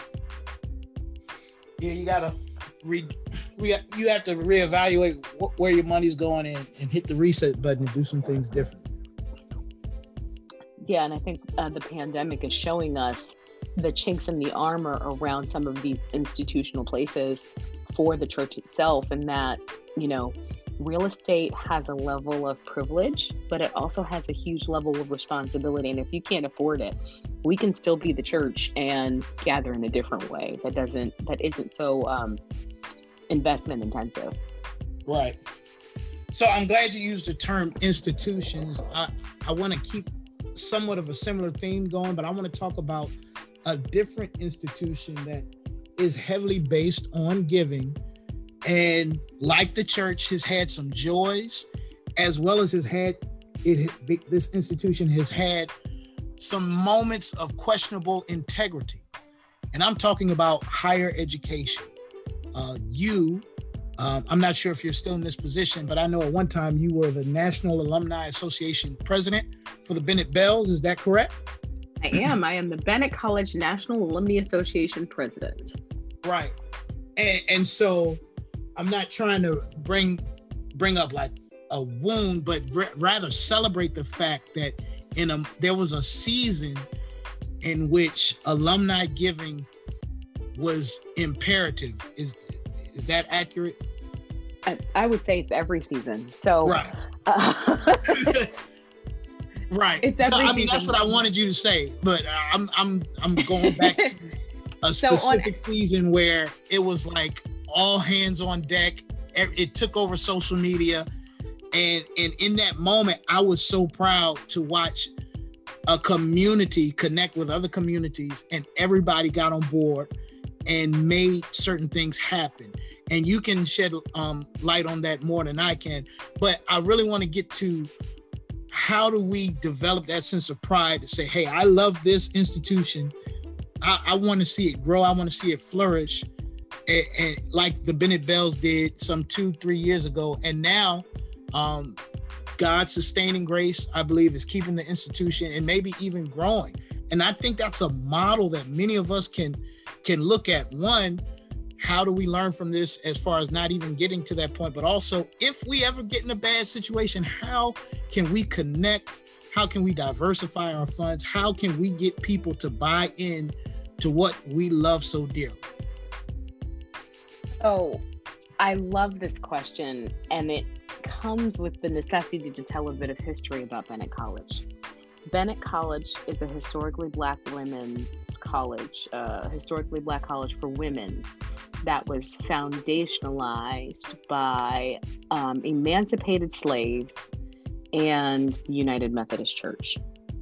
Yeah, you gotta re, re you have to reevaluate wh- where your money's going and, and hit the reset button and do some things different. Yeah, and I think uh, the pandemic is showing us the chinks in the armor around some of these institutional places for the church itself, and that, you know, real estate has a level of privilege, but it also has a huge level of responsibility. And if you can't afford it, we can still be the church and gather in a different way that doesn't, that isn't so um, investment intensive. Right. So I'm glad you used the term institutions. I, I want to keep somewhat of a similar theme going, but I want to talk about a different institution that is heavily based on giving, and like the church has had some joys, as well as has had it. This institution has had some moments of questionable integrity, and I'm talking about higher education. Uh, you, um, I'm not sure if you're still in this position, but I know at one time you were the National Alumni Association president for the Bennett Bells. Is that correct? I am. I am the Bennett College National Alumni Association president. Right. And, and so I'm not trying to bring bring up like a wound, but r- rather celebrate the fact that in a there was a season in which alumni giving was imperative. Is is that accurate? I, I would say it's every season. So Right. Uh, Right. It's So every I mean, that's season. what I wanted you to say, but uh, I'm I'm I'm going back to a So on- specific season where it was like all hands on deck. It it took over social media, and and in that moment, I was so proud to watch a community connect with other communities, and everybody got on board and made certain things happen. And you can shed um, light on that more than I can, but I really want to get to how do we develop that sense of pride to say, hey, I love this institution. I, I want to see it grow. I want to see it flourish. And, and like the Bennett Bells did some two, three years ago. And now um, God's sustaining grace, I believe, is keeping the institution and maybe even growing. And I think that's a model that many of us can, can look at. One, how do we learn from this as far as not even getting to that point, but also if we ever get in a bad situation, how can we connect? How can we diversify our funds? How can we get people to buy in to what we love so dearly? Oh, I love this question, and it comes with the necessity to tell a bit of history about Bennett College. Bennett College is a historically Black women's college, uh, historically Black college for women that was foundationalized by um, emancipated slaves and the United Methodist Church.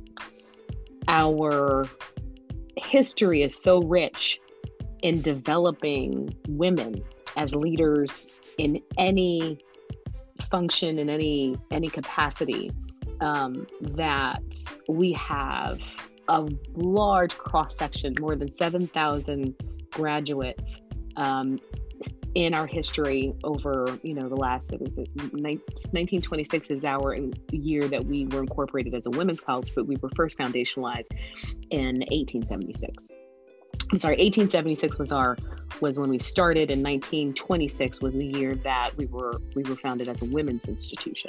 Our history is so rich in developing women as leaders in any function, in any any capacity, um, that we have a large cross-section, more than seven thousand graduates um, in our history over, you know, the last, it was nineteen twenty-six is our year that we were incorporated as a women's college, but we were first foundationalized in eighteen seventy-six. I'm sorry, eighteen seventy-six was our was when we started, and nineteen twenty-six was the year that we were we were founded as a women's institution.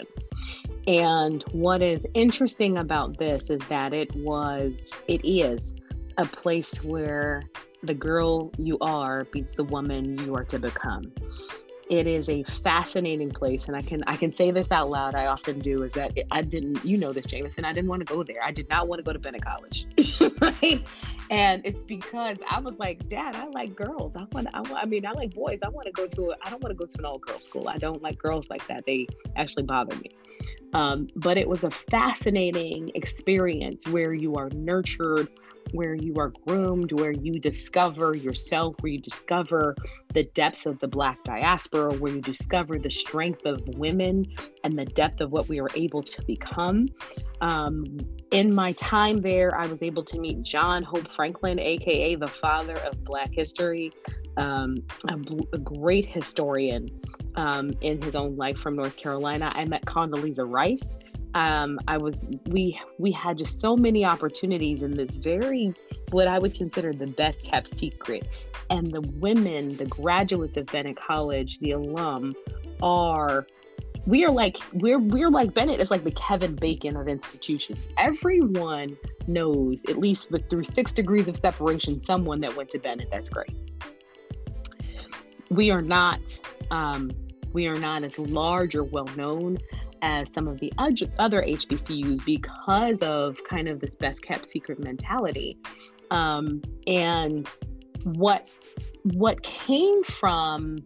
And what is interesting about this is that it was it is a place where the girl you are beats the woman you are to become. It is a fascinating place, and I can I can say this out loud. I often do. Is that I didn't, you know this, Jameson. I didn't want to go there. I did not want to go to Bennett College, right? And it's because I was like, Dad, I like girls. I want. I, want, I mean, I like boys. I want to go to. A, I don't want to go to an all-girls school. I don't like girls like that. They actually bother me. Um, but it was a fascinating experience where you are nurtured, where you are groomed, where you discover yourself, where you discover the depths of the Black diaspora, where you discover the strength of women and the depth of what we are able to become. Um, in my time there, I was able to meet John Hope Franklin, aka the father of Black history, um, a, a great historian um, in his own life from North Carolina. I met Condoleezza Rice. Um, I was, we, we had just so many opportunities in this very, what I would consider the best kept secret. And the women, the graduates of Bennett College, the alum are, we are like, we're, we're like Bennett is like the Kevin Bacon of institutions. Everyone knows, at least with, through six degrees of separation, someone that went to Bennett. That's great. We are not, um, we are not as large or well known as some of the other H B C Us because of kind of this best kept secret mentality. Um, and what what came from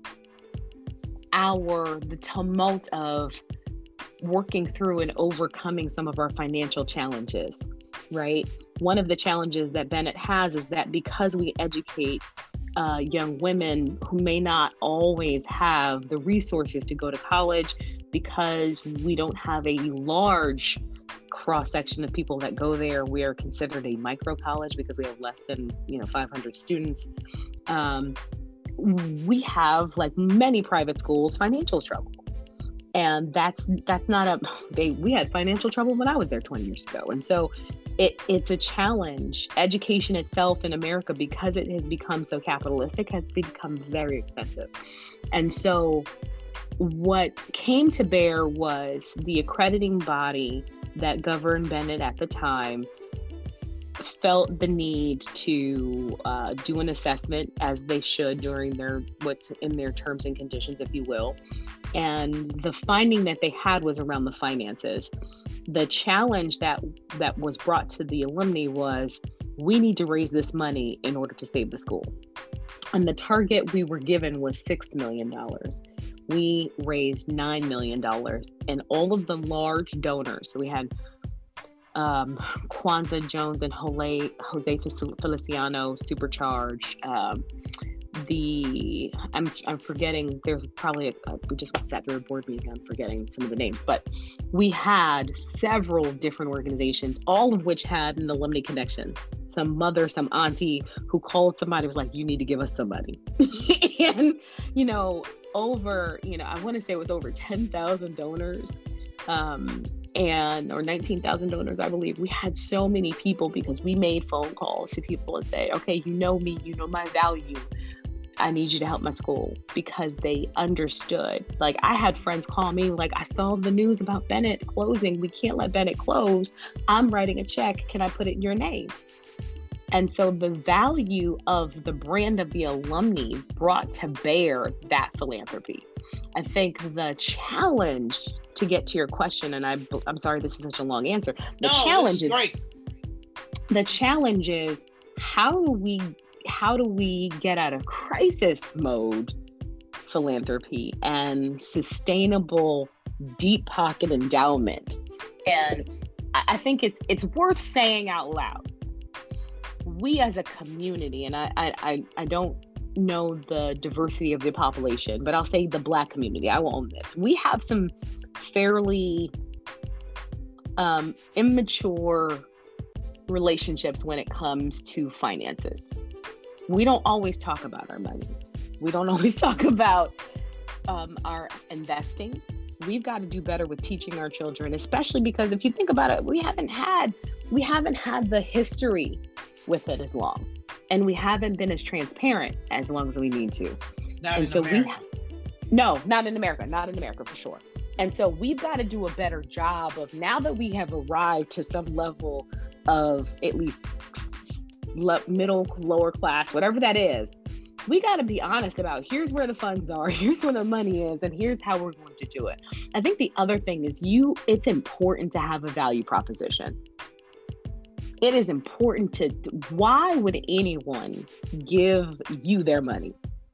our the tumult of working through and overcoming some of our financial challenges, right? One of the challenges that Bennett has is that because we educate uh, young women who may not always have the resources to go to college, because we don't have a large cross-section of people that go there, we are considered a micro college because we have less than, you know, five hundred students. Um, we have, like many private schools, financial trouble. And that's that's not a, they, we had financial trouble when I was there twenty years ago. And so it, it's a challenge. Education itself in America, because it has become so capitalistic, has become very expensive. And so what came to bear was the accrediting body that governed Bennett at the time felt the need to uh, do an assessment, as they should during their what's in their terms and conditions, if you will. And the finding that they had was around the finances. The challenge that that was brought to the alumni was, we need to raise this money in order to save the school. And the target we were given was six million dollars. We raised nine million dollars, and all of the large donors. So we had um, Kwanzaa Jones and Jose, Jose Feliciano Supercharge. Um, the I'm I'm forgetting. There's probably a, we just sat through a board meeting. I'm forgetting some of the names, but we had several different organizations, all of which had an alumni connection. Some mother, some auntie who called somebody, was like, "You need to give us some money," and you know. over, you know, I want to say it was over ten thousand donors, um, and, or nineteen thousand donors, I believe. We had so many people because we made phone calls to people and say, okay, you know me, you know my value. I need you to help my school, because they understood. Like, I had friends call me like, I saw the news about Bennett closing. We can't let Bennett close. I'm writing a check. Can I put it in your name? And so the value of the brand of the alumni brought to bear that philanthropy. I think the challenge, to get to your question, and I, I'm sorry this is such a long answer. The no, challenge this is great. The challenge is, how do we how do we get out of crisis mode philanthropy and sustainable deep pocket endowment? And I, I think it's it's worth saying out loud. We as a community, and I I I don't know the diversity of the population, but I'll say the Black community, I will own this. We have some fairly um, immature relationships when it comes to finances. We don't always talk about our money. We don't always talk about um, our investing. We've got to do better with teaching our children, especially because if you think about it, we haven't had we haven't had the history with it as long, and we haven't been as transparent as long as we need to. Not and in so America. we, no, not in America, not in America for sure. And so we've got to do a better job of, now that we have arrived to some level of at least le- middle, lower class, whatever that is, we got to be honest about, here's where the funds are, here's where the money is, and here's how we're going to do it. I think the other thing is you, it's important to have a value proposition. It is important to, why would anyone give you their money?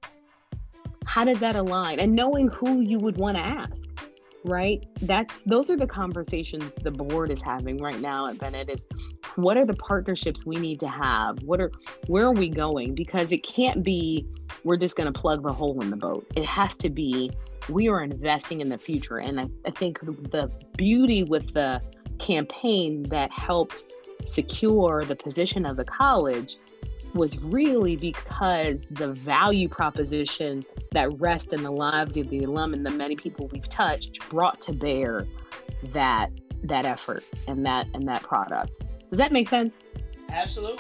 How does that align? And knowing who you would want to ask, right? That's, those are the conversations the board is having right now at Bennett, is what are the partnerships we need to have? What are, where are we going? Because it can't be, we're just going to plug the hole in the boat. It has to be, we are investing in the future. And I, I think the beauty with the campaign that helped secure the position of the college was really because the value proposition that rests in the lives of the alum and the many people we've touched brought to bear that that effort and that and that product. Does that make sense? Absolutely.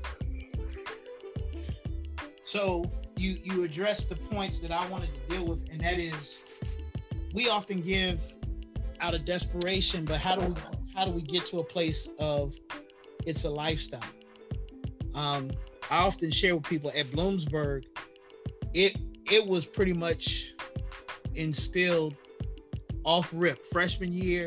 So you you addressed the points that I wanted to deal with, and that is, we often give out of desperation, but how do we how do we get to a place of it's a lifestyle? Um, I often share with people at Bloomsburg, it it was pretty much instilled off rip freshman year,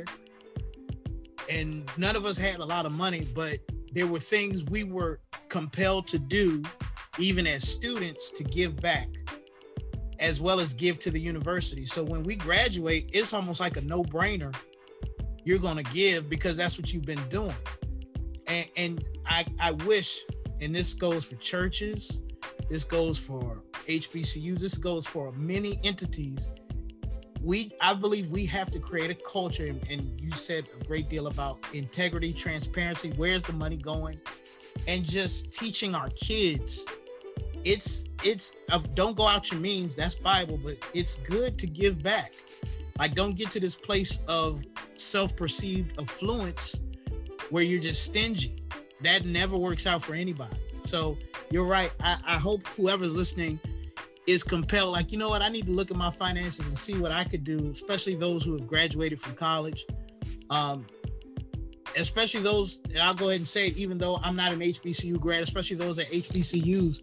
and none of us had a lot of money, but there were things we were compelled to do, even as students, to give back, as well as give to the university. So when we graduate, it's almost like a no-brainer. You're going to give because that's what you've been doing. And, and I, I wish, and this goes for churches, this goes for H B C Us, this goes for many entities. We, I believe we have to create a culture, and, and you said a great deal about integrity, transparency, where's the money going, and just teaching our kids. It's, it's, uh, don't go out your means, that's Bible, but it's good to give back. Like, don't get to this place of self-perceived affluence where you're just stingy. That never works out for anybody. So you're right. I, I hope whoever's listening is compelled, like, you know what, I need to look at my finances and see what I could do, especially those who have graduated from college. Um, especially those, and I'll go ahead and say it, even though I'm not an H B C U grad, especially those at H B C Us,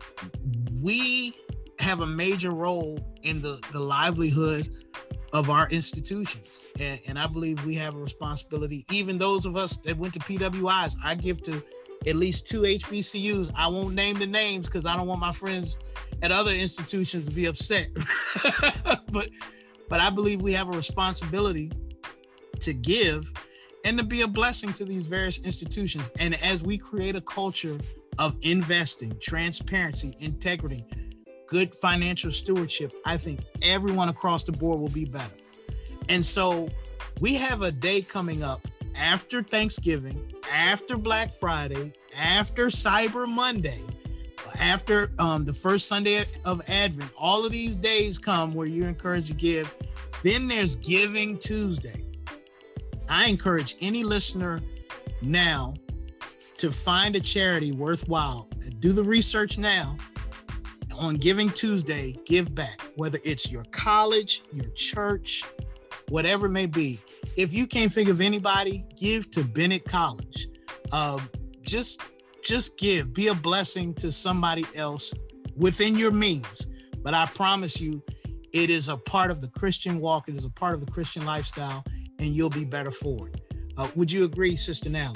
we have a major role in the, the livelihood of our institutions. And, and I believe we have a responsibility, even those of us that went to P W Is. I give to at least two H B C Us. I won't name the names because I don't want my friends at other institutions to be upset. but, but I believe we have a responsibility to give and to be a blessing to these various institutions. And as we create a culture of investing, transparency, integrity, good financial stewardship, I think everyone across the board will be better. And so we have a day coming up after Thanksgiving, after Black Friday, after Cyber Monday, after um, the first Sunday of Advent. All of these days come where you're encouraged to give. Then there's Giving Tuesday. I encourage any listener now to find a charity worthwhile. Do the research now on Giving Tuesday, give back, whether it's your college, your church, whatever it may be. If you can't think of anybody, give to Bennett College. Um, just, just give, be a blessing to somebody else within your means. But I promise you, it is a part of the Christian walk. It is a part of the Christian lifestyle, and you'll be better for it. Uh, would you agree, Sister Natalie?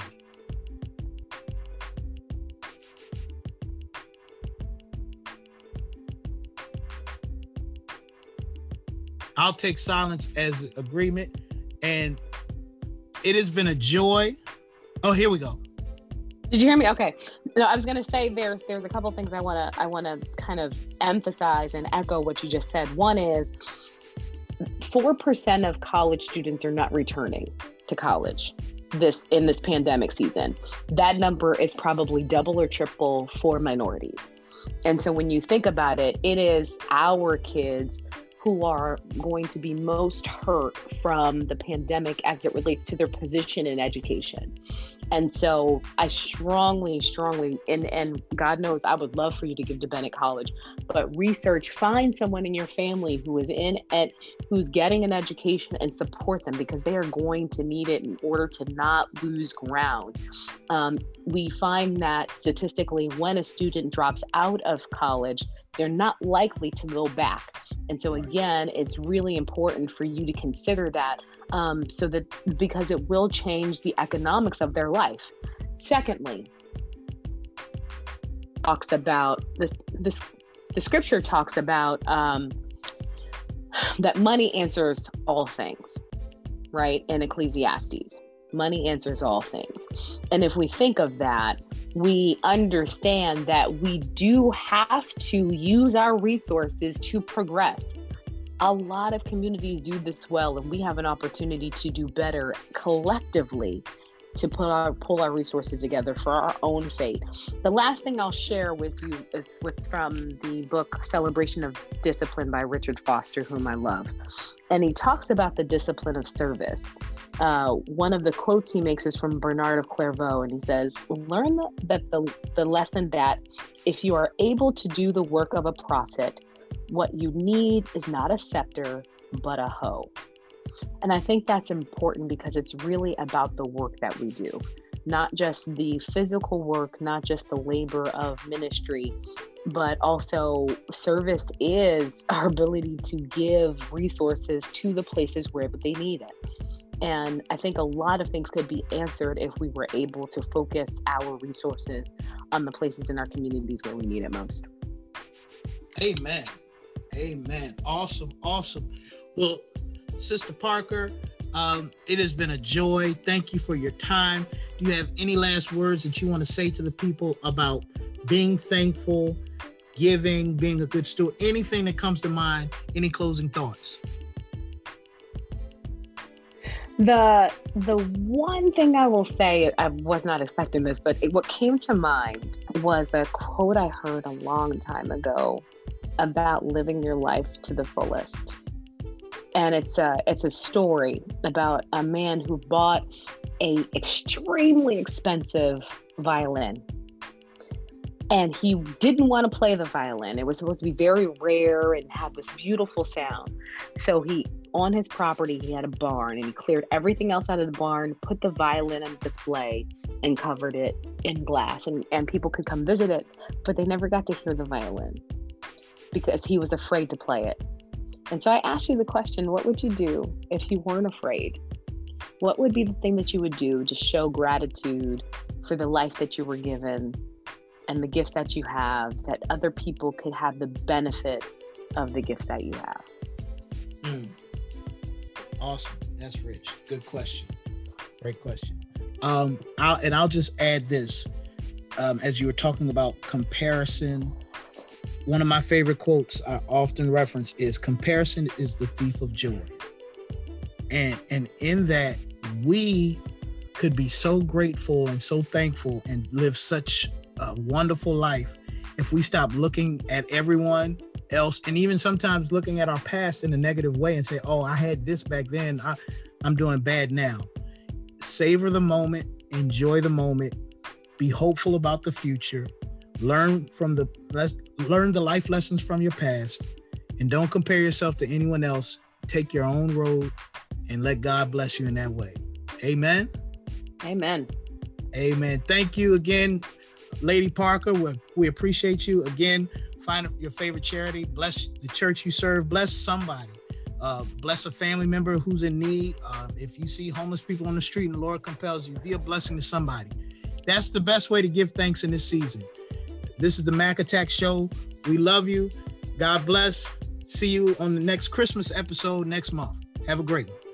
I'll take silence as agreement, and it has been a joy. Oh, here we go. Did you hear me? Okay. No, I was going to say there's there's a couple things I want to I want to kind of emphasize and echo what you just said. One is four percent of college students are not returning to college this in this pandemic season. That number is probably double or triple for minorities. And so when you think about it, it is our kids who are going to be most hurt from the pandemic as it relates to their position in education. And so I strongly, strongly, and, and God knows I would love for you to give to Bennett College, but research, find someone in your family who is in it, who's getting an education, and support them, because they are going to need it in order to not lose ground. Um, we find that statistically, when a student drops out of college, they're not likely to go back. And so again, it's really important for you to consider that um, so that because it will change the economics of their life. Secondly, talks about this, this the scripture talks about um, that money answers all things, right? In Ecclesiastes, money answers all things. And if we think of that, we understand that we do have to use our resources to progress. A lot of communities do this well, and we have an opportunity to do better collectively to pull our, pull our resources together for our own faith. The last thing I'll share with you is with from the book Celebration of Discipline by Richard Foster, whom I love. And he talks about the discipline of service. Uh, one of the quotes he makes is from Bernard of Clairvaux, and he says, learn that the, the lesson that if you are able to do the work of a prophet, what you need is not a scepter, but a hoe. And I think that's important because it's really about the work that we do, not just the physical work, not just the labor of ministry, but also service is our ability to give resources to the places where they need it. And I think a lot of things could be answered if we were able to focus our resources on the places in our communities where we need it most. Amen. Amen. Awesome. Awesome. Well, Sister Parker, um, it has been a joy. Thank you for your time. Do you have any last words that you want to say to the people about being thankful, giving, being a good steward, anything that comes to mind? Any closing thoughts? The the one thing I will say, I was not expecting this, but it, what came to mind was a quote I heard a long time ago about living your life to the fullest. And it's a it's a story about a man who bought a extremely expensive violin. And he didn't want to play the violin. It was supposed to be very rare and have this beautiful sound. So he, on his property, he had a barn, and he cleared everything else out of the barn, put the violin on display, and covered it in glass. And, and people could come visit it, but they never got to hear the violin because he was afraid to play it. And so I asked you the question, what would you do if you weren't afraid? What would be the thing that you would do to show gratitude for the life that you were given and the gifts that you have, that other people could have the benefit of the gifts that you have? Mm. Awesome. That's rich. Good question. Great question. Um, I'll, and I'll just add this. Um, as you were talking about comparison, one of my favorite quotes I often reference is, comparison is the thief of joy. And, and in that, we could be so grateful and so thankful and live such a wonderful life if we stop looking at everyone else, and even sometimes looking at our past in a negative way and say, oh, I had this back then, I, I'm doing bad now. Savor the moment, enjoy the moment, be hopeful about the future, Learn from the learn the life lessons from your past, and don't compare yourself to anyone else. Take your own road and let God bless you in that way. Amen. Amen. Amen. Thank you again, Lady Parker. We, we appreciate you again. Find your favorite charity. Bless the church you serve. Bless somebody. Uh, bless a family member who's in need. Uh, if you see homeless people on the street and the Lord compels you, be a blessing to somebody. That's the best way to give thanks in this season. This is the Mac Attack Show. We love you. God bless. See you on the next Christmas episode next month. Have a great one.